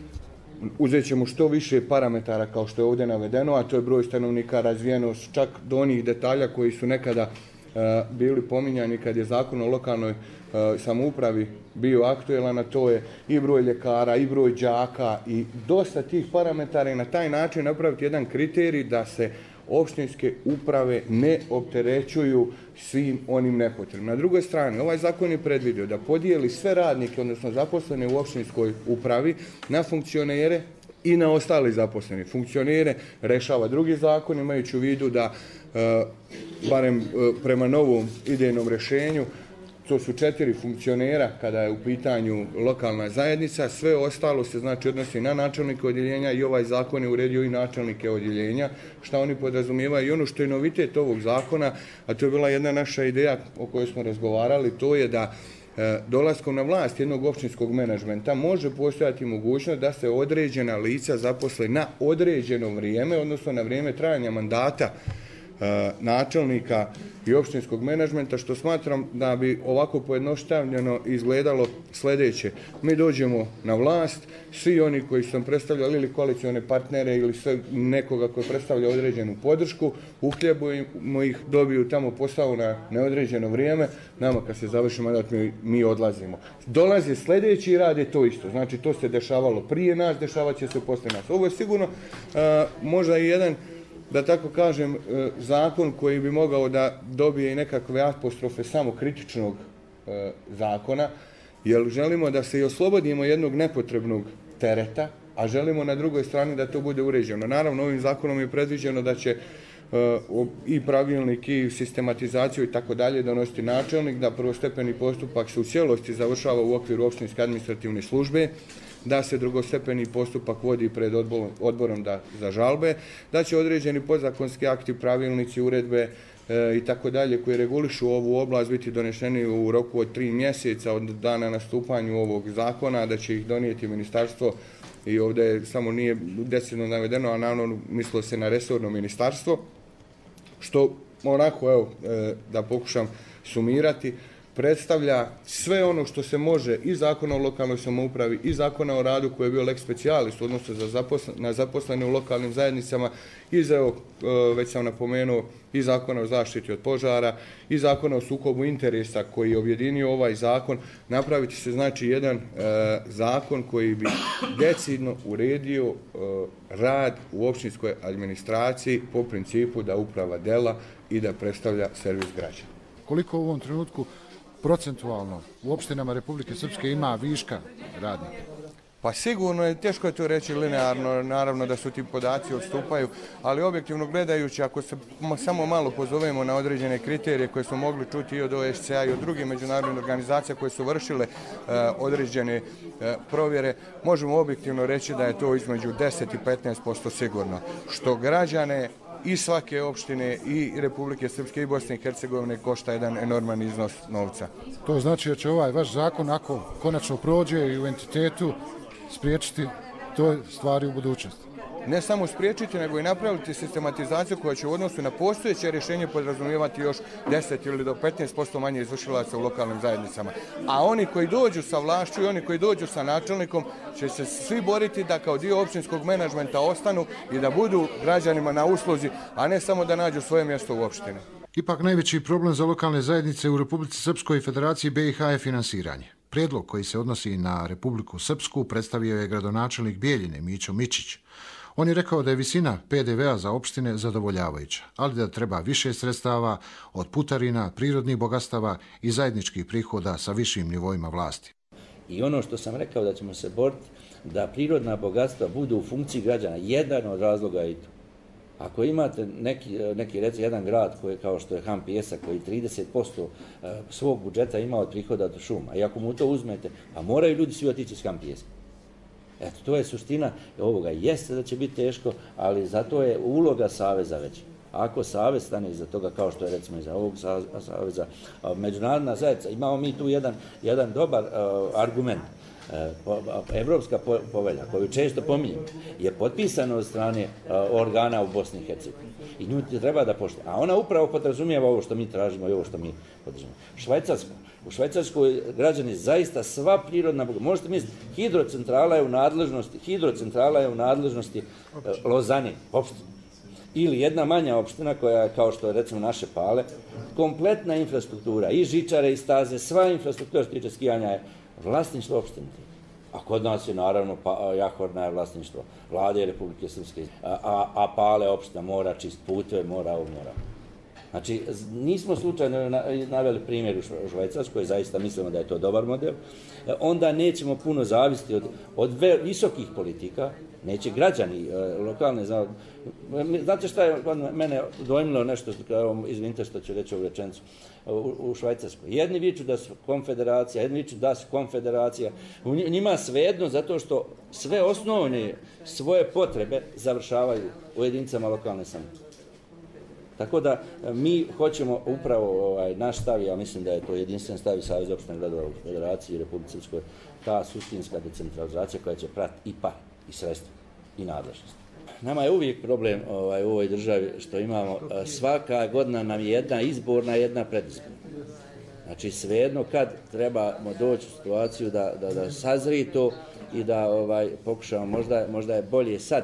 [SPEAKER 9] uzet ćemo što više parametara kao što je ovdje navedeno, a to je broj stanovnika, razvijenost, čak do onih detalja koji su nekada bili pominjani kad je zakon o lokalnoj samoupravi bio aktuelan, a to je i broj ljekara, i broj đaka i dosta tih parametara i na taj način napraviti jedan kriterij da se opštinske uprave ne opterećuju svim onim nepotrebnim. Na drugoj strani, ovaj zakon je predvidio da podijeli sve radnike, odnosno zaposlene u opštinskoj upravi, na funkcionere i na ostali zaposleni. Funkcionere rešava drugi zakon, imajući u vidu da, barem prema novom idejnom rešenju, to su 4 funkcionera kada je u pitanju lokalna zajednica, sve ostalo se znači odnosi na načelnike odjeljenja i ovaj zakon je uredio i načelnike odjeljenja, šta oni podrazumijevaju i ono što je novitet ovog zakona, a to je bila jedna naša ideja o kojoj smo razgovarali, to je da dolaskom na vlast jednog opštinskog menadžmenta može postojati mogućnost da se određena lica zaposle na određeno vrijeme, odnosno na vrijeme trajanja mandata načelnika i opštinskog menadžmenta, što smatram da bi ovako pojednostavljeno izgledalo sljedeće. Mi dođemo na vlast, svi oni koji su predstavljali ili koalicione partnere ili nekoga koji predstavlja određenu podršku, uhljebujemo ih, dobiju tamo posao na neodređeno vrijeme, nama kad se završi mandat mi odlazimo. Dolaze sljedeći i rade to isto. Znači to se dešavalo prije nas, dešavat će se poslije nas. Ovo je sigurno možda i jedan, da tako kažem, zakon koji bi mogao da dobije i nekakve apostrofe samo kritičnog zakona, jer želimo da se i oslobodimo jednog nepotrebnog tereta, a želimo na drugoj strani da to bude uređeno. Naravno, ovim zakonom je predviđeno da će i pravilnik i sistematizaciju i tako dalje donositi načelnik, da prvostepeni postupak se u cijelosti završava u okviru opštinske administrativne službe, da se drugostepeni postupak vodi pred odborom za žalbe, da će određeni podzakonski akti, pravilnici, uredbe i tako dalje koji regulišu ovu oblast biti doneseni u roku od 3 mjeseca od dana nastupanju ovog zakona, da će ih donijeti ministarstvo i ovdje samo nije decidno navedeno, a naravno mislilo se na resorno ministarstvo, što onako, evo, da pokušam sumirati, predstavlja sve ono što se može i Zakona o lokalnoj samoupravi i Zakona o radu koji je bio lex specialis u odnosu na zaposlene u lokalnim zajednicama i već sam napomenuo i Zakona o zaštiti od požara i Zakona o sukobu interesa koji je objedinio ovaj zakon, napraviti se znači jedan zakon koji bi decidno uredio rad u općinskoj administraciji po principu da uprava dela i da predstavlja servis građana.
[SPEAKER 7] Koliko u ovom trenutku procentualno u opštinama Republike Srpske ima viška radnika?
[SPEAKER 9] Pa sigurno je, teško je to reći linearno, naravno da su ti podaci odstupaju, ali objektivno gledajući, ako se samo malo pozovemo na određene kriterije koje smo mogli čuti i od OSCE-a i od drugih međunarodnih organizacija koje su vršile određene provjere, možemo objektivno reći da je to između 10 i 15% sigurno, što građane i svake opštine i Republike Srpske i Bosne i Hercegovine košta jedan enorman iznos novca.
[SPEAKER 7] To znači da će ovaj vaš zakon, ako konačno prođe i u entitetu, spriječiti to stvari u budućnosti?
[SPEAKER 9] Ne samo spriječiti, nego i napraviti sistematizaciju koja će u odnosu na postojeće rješenje podrazumijevati još 10 ili do 15% manje izvršilaca u lokalnim zajednicama. A oni koji dođu sa vlašću i oni koji dođu sa načelnikom će se svi boriti da kao dio općinskog menadžmenta ostanu i da budu građanima na usluzi, a ne samo da nađu svoje mjesto u opštini.
[SPEAKER 7] Ipak najveći problem za lokalne zajednice u Republici Srpskoj i Federaciji BiH je finansiranje. Prijedlog koji se odnosi na Republiku Srpsku predstavio je gradonačelnik Bijeljine Mićo Mičić. On je rekao da je visina PDV-a za opštine zadovoljavajuća, ali da treba više sredstava od putarina, prirodnih bogatstava i zajedničkih prihoda sa višim nivoima vlasti.
[SPEAKER 10] I ono što sam rekao da ćemo se boriti da prirodna bogatstva budu u funkciji građana, jedan od razloga je i to. Ako imate neki recimo jedan grad koji, kao što je Han Pijesak, koji 30% svog budžeta ima od prihoda od šuma, i ako mu to uzmete, pa moraju ljudi svi otići iz Han Pijeska. Eto, to je suština ovoga. Jeste da će biti teško, ali zato je uloga Saveza već. Ako Savez stane iza toga, kao što je recimo iza ovog Saveza, međunarodna zajednica, imamo mi tu jedan dobar argument. Evropska povelja, koju često pominjem, je potpisana od strane organa u Bosni i Hercegovini. I nju treba da poštuje. A ona upravo podrazumijeva ovo što mi tražimo i ovo što mi podržimo. U Švajcarskoj građani zaista sva prirodna bogatstva. Možete misliti, hidrocentrala je u nadležnosti Lozane, opštine. Ili jedna manja opština koja, kao što je recimo naše Pale, kompletna infrastruktura, i žičare i staze, sva infrastruktura što tiče skijanja je vlasništvo opštine. A kod nas je naravno Jahorna je vlasništvo Vlade Republike Srpske, a Pale opština mora čist puteve, mora ovo, mora. Znači, nismo slučajno naveli primjer u Švajcarskoj, zaista mislimo da je to dobar model, onda nećemo puno zavisiti od visokih politika, neće građani lokalne. Znate šta je mene dojmilo nešto, izvinite što ću reći ovu rečenicu, u Švajcarskoj. Jedni viču da su konfederacija, jedni viču da su konfederacija. Njima svejedno zato što sve osnovne svoje potrebe završavaju u jedinicama lokalne samouprave. Tako da mi hoćemo upravo naš stav, ja mislim da je to jedinstven stav i Savez opština gradova u Federaciji i Republike Srpskoj, ta suštinska decentralizacija koja će pratiti i i sredstva i nadležnost. Nama je uvijek problem u ovoj državi što imamo, svaka godina nam je jedna izborna, jedna predizborna. Znači svejedno kad trebamo doći u situaciju da sazri to i da pokušamo, možda je bolje sad,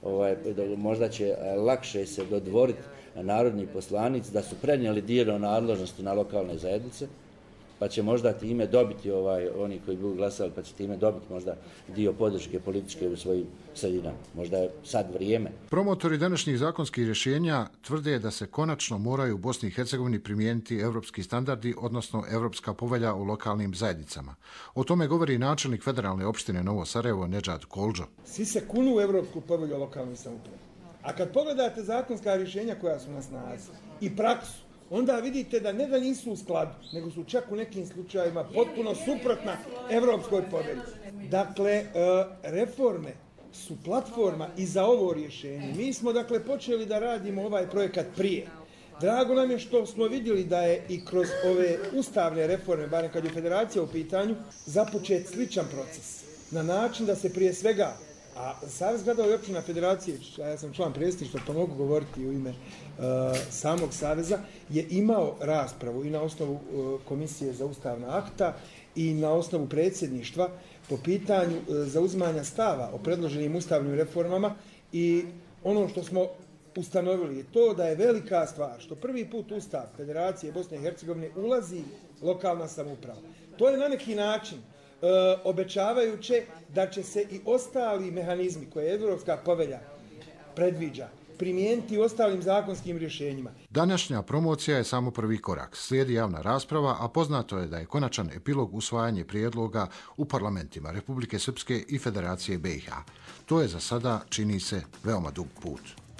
[SPEAKER 10] možda će lakše se dodvoriti narodni poslanici da su prenijeli dio nadležnosti na lokalne zajednice, pa će možda time dobiti oni koji budu glasali, pa će time dobiti možda dio podrške političke u svojim sredinama. Možda je sad vrijeme.
[SPEAKER 7] Promotori današnjih zakonskih rješenja tvrde da se konačno moraju u Bosni i Hercegovini primijeniti evropski standardi, odnosno Evropska povelja u lokalnim zajednicama. O tome govori načelnik federalne opštine Novo Sarajevo Nedžad Koldžo.
[SPEAKER 11] Svi se kunu u Evropsku povelju o lokalnoj samoupravi. A kad pogledate zakonska rješenja koja su na snazi i praksu, onda vidite da ne da nisu u skladu, nego su čak u nekim slučajevima potpuno suprotna Evropskoj povelji. Dakle, reforme su platforma i za ovo rješenje. Mi smo, počeli da radimo ovaj projekat prije. Drago nam je što smo vidjeli da je i kroz ove ustavne reforme, barem kad je federacija u pitanju, započet sličan proces. Na način da se prije svega A Savez gradova i općina Federacije, ja sam član predsjedništva pa mogu govoriti u ime samog Saveza, je imao raspravu i na osnovu Komisije za ustavna akta i na osnovu predsjedništva po pitanju zauzimanja stava o predloženim ustavnim reformama i ono što smo ustanovili je to da je velika stvar što prvi put Ustav Federacije Bosne i Hercegovine ulazi lokalna samouprava. To je na neki način obećavajuće da će se i ostali mehanizmi koje Evropska povelja predviđa primijeniti u ostalim zakonskim rješenjima.
[SPEAKER 7] Današnja promocija je samo prvi korak. Slijedi javna rasprava, a poznato je da je konačan epilog usvajanje prijedloga u parlamentima Republike Srpske i Federacije BiH. To je za sada, čini se, veoma dug put.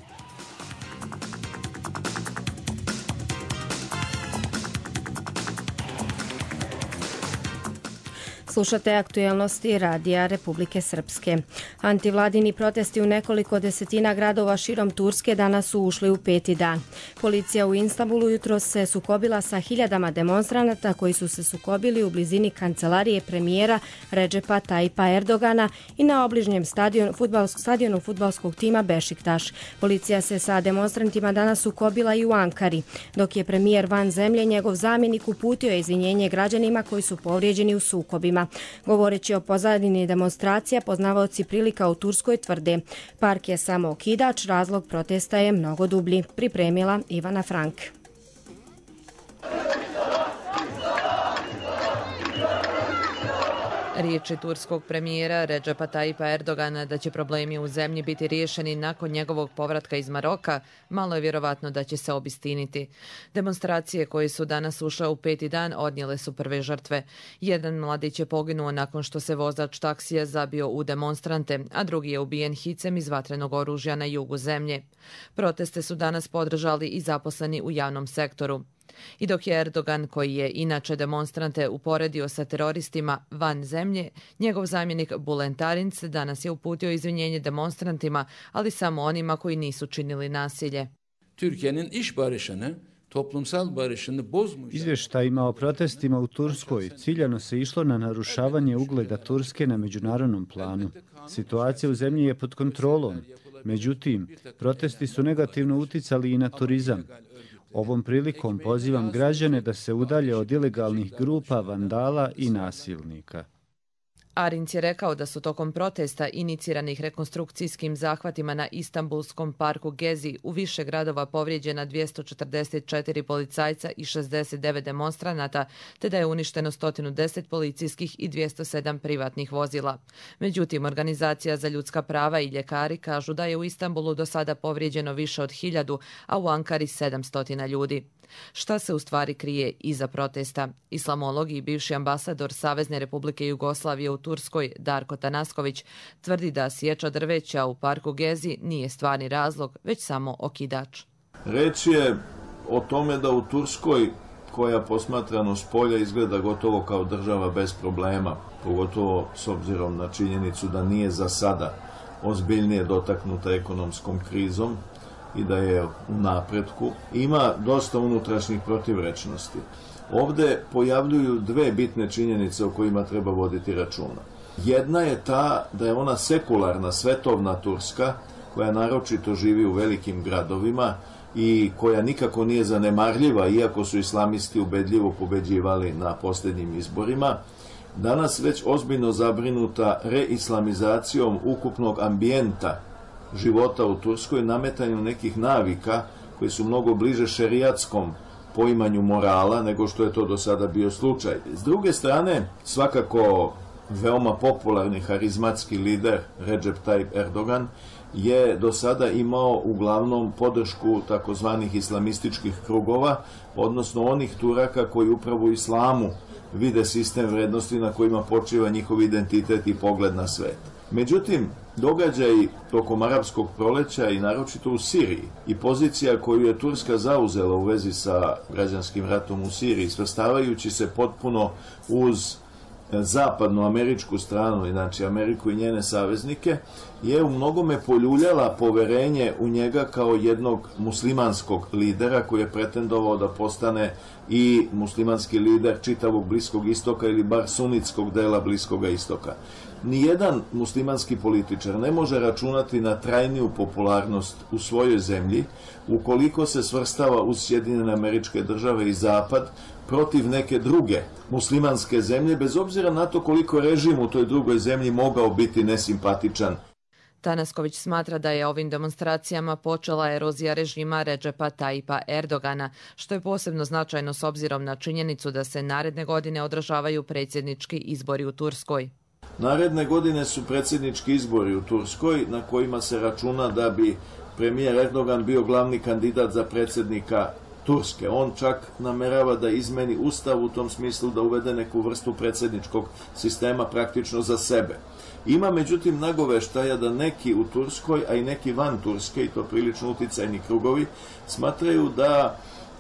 [SPEAKER 2] Slušate aktuelnosti Radija Republike Srpske. Antivladini protesti u nekoliko desetina gradova širom Turske danas su ušli u 5. dan. Policija u Istanbulu jutros se sukobila sa hiljadama demonstranata koji su se sukobili u blizini kancelarije premijera Redžepa Tajipa Erdogana i na obližnjem stadionu fudbalskog tima Bešiktaš. Policija se sa demonstrantima danas sukobila i u Ankari, dok je premijer van zemlje njegov zamjenik uputio izvinjenje građanima koji su povrijeđeni u sukobima. Govoreći o pozadini demonstracija, poznavaoci prilika u Turskoj tvrde: park je samo okidač, razlog protesta je mnogo dublji. Pripremila Ivana Frank.
[SPEAKER 12] Riječi turskog premijera Redžepa Tajipa Erdogana da će problemi u zemlji biti riješeni nakon njegovog povratka iz Maroka, malo je vjerovatno da će se obistiniti. Demonstracije koje su danas ušle u 5. dan odnijele su prve žrtve. Jedan mladić je poginuo nakon što se vozač taksija zabio u demonstrante, a drugi je ubijen hicem iz vatrenog oružja na jugu zemlje. Proteste su danas podržali i zaposleni u javnom sektoru. I dok je Erdogan, koji je inače demonstrante uporedio sa teroristima van zemlje, njegov zamjenik Bülent Arınç danas je uputio izvinjenje demonstrantima, ali samo onima koji nisu činili nasilje.
[SPEAKER 13] Türkiye'nin iş barışını, toplumsal barışını bozmuş.
[SPEAKER 14] Izvještajima o protestima u Turskoj ciljano se išlo na narušavanje ugleda Turske na međunarodnom planu. Situacija u zemlji je pod kontrolom. Međutim, protesti su negativno uticali i na turizam. Ovom prilikom pozivam građane da se udalje od ilegalnih grupa, vandala i nasilnika.
[SPEAKER 12] Arınç je rekao da su tokom protesta iniciranih rekonstrukcijskim zahvatima na Istanbulskom parku Gezi u više gradova povrijeđena 244 policajca i 69 demonstranata, te da je uništeno 110 policijskih i 207 privatnih vozila. Međutim, Organizacija za ljudska prava i ljekari kažu da je u Istanbulu do sada povrijeđeno više od 1000, a u Ankari 700 ljudi. Šta se u stvari krije iza protesta? Islamolog i bivši ambasador Savezne Republike Jugoslavije u Turskoj, Darko Tanasković, tvrdi da sječa drveća u parku Gezi nije stvarni razlog, već samo okidač.
[SPEAKER 15] Reč je o tome da u Turskoj, koja posmatrano s polja izgleda gotovo kao država bez problema, pogotovo s obzirom na činjenicu da nije za sada ozbiljnije dotaknuta ekonomskom krizom i da je u napretku, ima dosta unutrašnjih protivrečnosti. Ovde pojavljuju dve bitne činjenice o kojima treba voditi računa. Jedna je ta da je ona sekularna, svetovna Turska, koja naročito živi u velikim gradovima i koja nikako nije zanemarljiva, iako su islamisti ubedljivo pobeđivali na posljednjim izborima, danas već ozbiljno zabrinuta reislamizacijom ukupnog ambijenta života u Turskoj, nametanju nekih navika koji su mnogo bliže šerijatskom poimanju morala nego što je to do sada bio slučaj. S druge strane, svakako veoma popularni harizmatski lider Recep Tayyip Erdogan je do sada imao uglavnom podršku takozvanih islamističkih krugova, odnosno onih Turaka koji upravo u islamu vide sistem vrednosti na kojima počiva njihov identitet i pogled na svet. Međutim, događaji tokom arapskog proleća i naročito u Siriji i pozicija koju je Turska zauzela u vezi sa građanskim ratom u Siriji, svrstavajući se potpuno uz zapadnoameričku stranu, znači Ameriku i njene saveznike, je u mnogome poljuljala poverenje u njega kao jednog muslimanskog lidera koji je pretendovao da postane i muslimanski lider čitavog Bliskog istoka ili bar sunitskog dela Bliskoga istoka. Nijedan muslimanski političar ne može računati na trajniju popularnost u svojoj zemlji ukoliko se svrstava uz Sjedinjene Američke Države i Zapad protiv neke druge muslimanske zemlje, bez obzira na to koliko režim u toj drugoj zemlji mogao biti nesimpatičan.
[SPEAKER 12] Tanasković smatra da je ovim demonstracijama počela erozija režima Redžepa Tajipa Erdogana, što je posebno značajno s obzirom na činjenicu da se naredne godine odražavaju predsjednički izbori u Turskoj.
[SPEAKER 15] Naredne godine su predsjednički izbori u Turskoj na kojima se računa da bi premijer Erdogan bio glavni kandidat za predsjednika Turske. On čak namerava da izmeni ustav u tom smislu da uvede neku vrstu predsjedničkog sistema praktično za sebe. Ima međutim nagoveštaja da neki u Turskoj, a i neki van Turske, i to prilično uticajni krugovi, smatraju da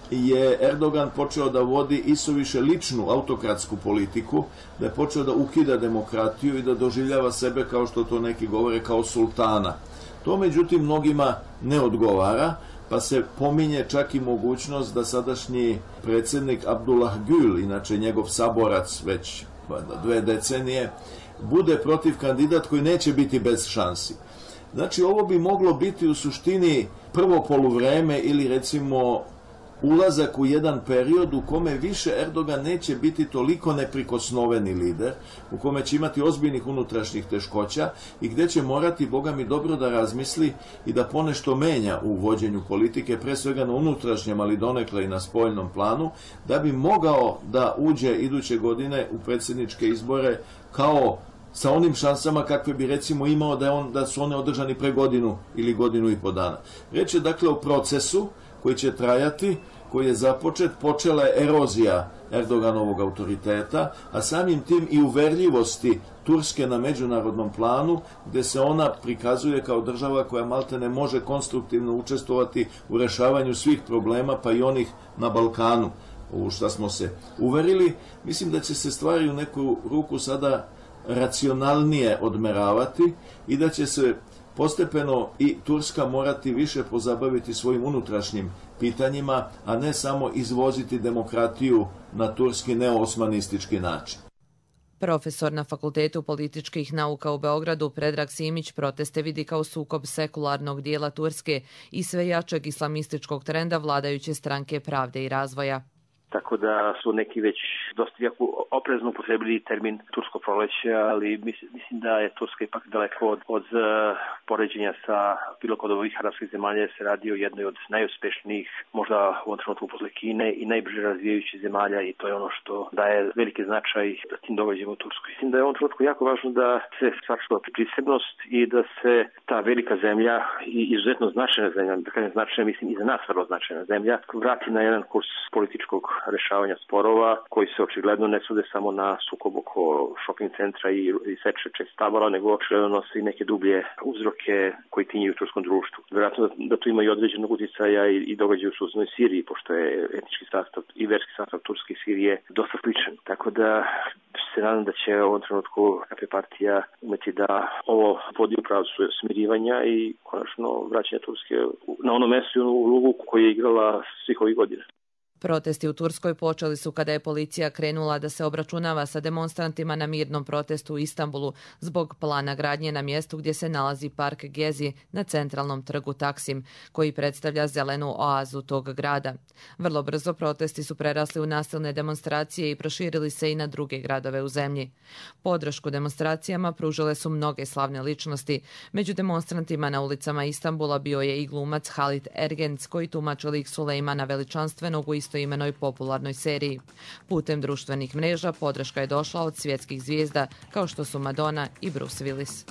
[SPEAKER 15] je Erdogan počeo da vodi isuviše ličnu autokratsku politiku, da je počeo da ukida demokratiju i da doživljava sebe, kao što to neki govore, kao sultana. To međutim mnogima ne odgovara, pa se pominje čak i mogućnost da sadašnji predsjednik Abdullah Gül, inače njegov saborac već 2 decenije, bude protiv kandidat koji neće biti bez šansi. Znači, ovo bi moglo biti u suštini prvo poluvreme ili recimo ulazak u jedan period u kome više Erdogan neće biti toliko neprikosnoveni lider, u kome će imati ozbiljnih unutrašnjih teškoća i gdje će morati, Boga mi, dobro da razmisli i da ponešto menja u vođenju politike, pre svega na unutrašnjem, ali donekle i na spoljnom planu, da bi mogao da uđe iduće godine u predsjedničke izbore kao sa onim šansama kakve bi recimo imao da su one održani pre godinu ili godinu i po dana. Reč je dakle o procesu koji će trajati, koji je započet, počela je erozija Erdoganovog autoriteta, a samim tim i uverljivosti Turske na međunarodnom planu, gdje se ona prikazuje kao država koja maltene može konstruktivno učestvovati u rešavanju svih problema, pa i onih na Balkanu, u što smo se uverili. Mislim da će se stvari u neku ruku sada racionalnije odmeravati i da će se postepeno i Turska morati više pozabaviti svojim unutrašnjim pitanjima, a ne samo izvoziti demokratiju na turski neoosmanistički način.
[SPEAKER 12] Profesor na Fakultetu političkih nauka u Beogradu Predrag Simić proteste vidi kao sukob sekularnog dijela Turske i sve jačeg islamističkog trenda vladajuće stranke Pravde i razvoja.
[SPEAKER 16] Tako da su neki već dosta jako oprezno upotrebili termin tursko proleće, ali mislim da je Turska ipak daleko od poređenja sa bilo kod ovih arapskih zemalja, se radi o jednoj od najuspešnijih, možda u ovom trenutku posle Kine, i najbrže razvijajućih zemalja, i to je ono što daje veliki značaj tim događajima u Turskoj. Mislim da je u ovom trenutku jako važno da se sačuva prisebnost i da se ta velika zemlja i izuzetno značajna zemlja, da kažem značajna, mislim i za nas vrlo značajna zemlja, vrati na jedan kurs političkog rešavanja sporova koji se očigledno ne sude samo na sukob oko shopping centra i seče tabora, nego očigledno nose i neke dublje uzroke koji tinjaju u turskom društvu. Vjerojatno da tu ima i određenog utjecaja i događaja u susednoj Siriji, pošto je etnički sastav i verski sastav Turske i Sirije dosta sličan. Tako da se nadam da će u ovom trenutku KP partija umeti da ovo vodi u pravcu smirivanja i konačno vraćanja Turske na ono mesto i onu ulogu koju je igrala svih ovih godina.
[SPEAKER 12] Protesti u Turskoj počeli su kada je policija krenula da se obračunava sa demonstrantima na mirnom protestu u Istanbulu zbog plana gradnje na mjestu gdje se nalazi park Gezi na centralnom trgu Taksim, koji predstavlja zelenu oazu tog grada. Vrlo brzo protesti su prerasli u nasilne demonstracije i proširili se i na druge gradove u zemlji. Podršku demonstracijama pružile su mnoge slavne ličnosti. Među demonstrantima na ulicama Istanbula bio je i glumac Halit Ergenc, koji tumači lik Sulejmana Veličanstvenog u istoimenoj popularnoj seriji. Putem društvenih mreža podrška je došla od svjetskih zvijezda kao što su Madonna i Bruce Willis.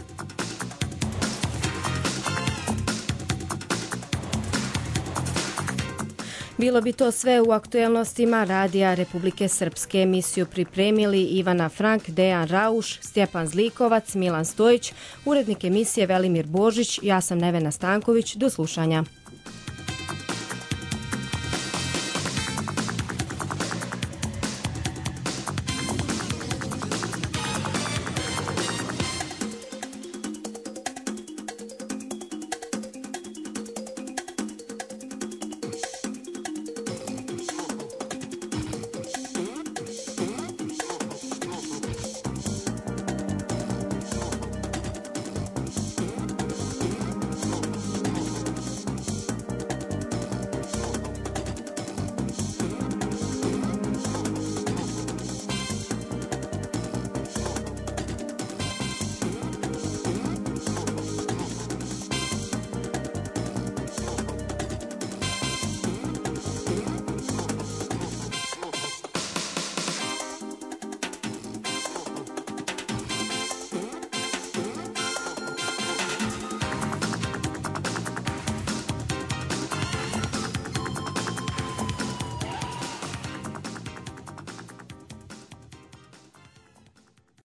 [SPEAKER 2] Bilo bi to sve u aktuelnostima Radija Republike Srpske. Emisiju pripremili Ivana Frank, Dejan Rauš, Stjepan Zlikovac, Milan Stojić, urednik emisije Velimir Božić, ja sam Nevena Stanković. Do slušanja.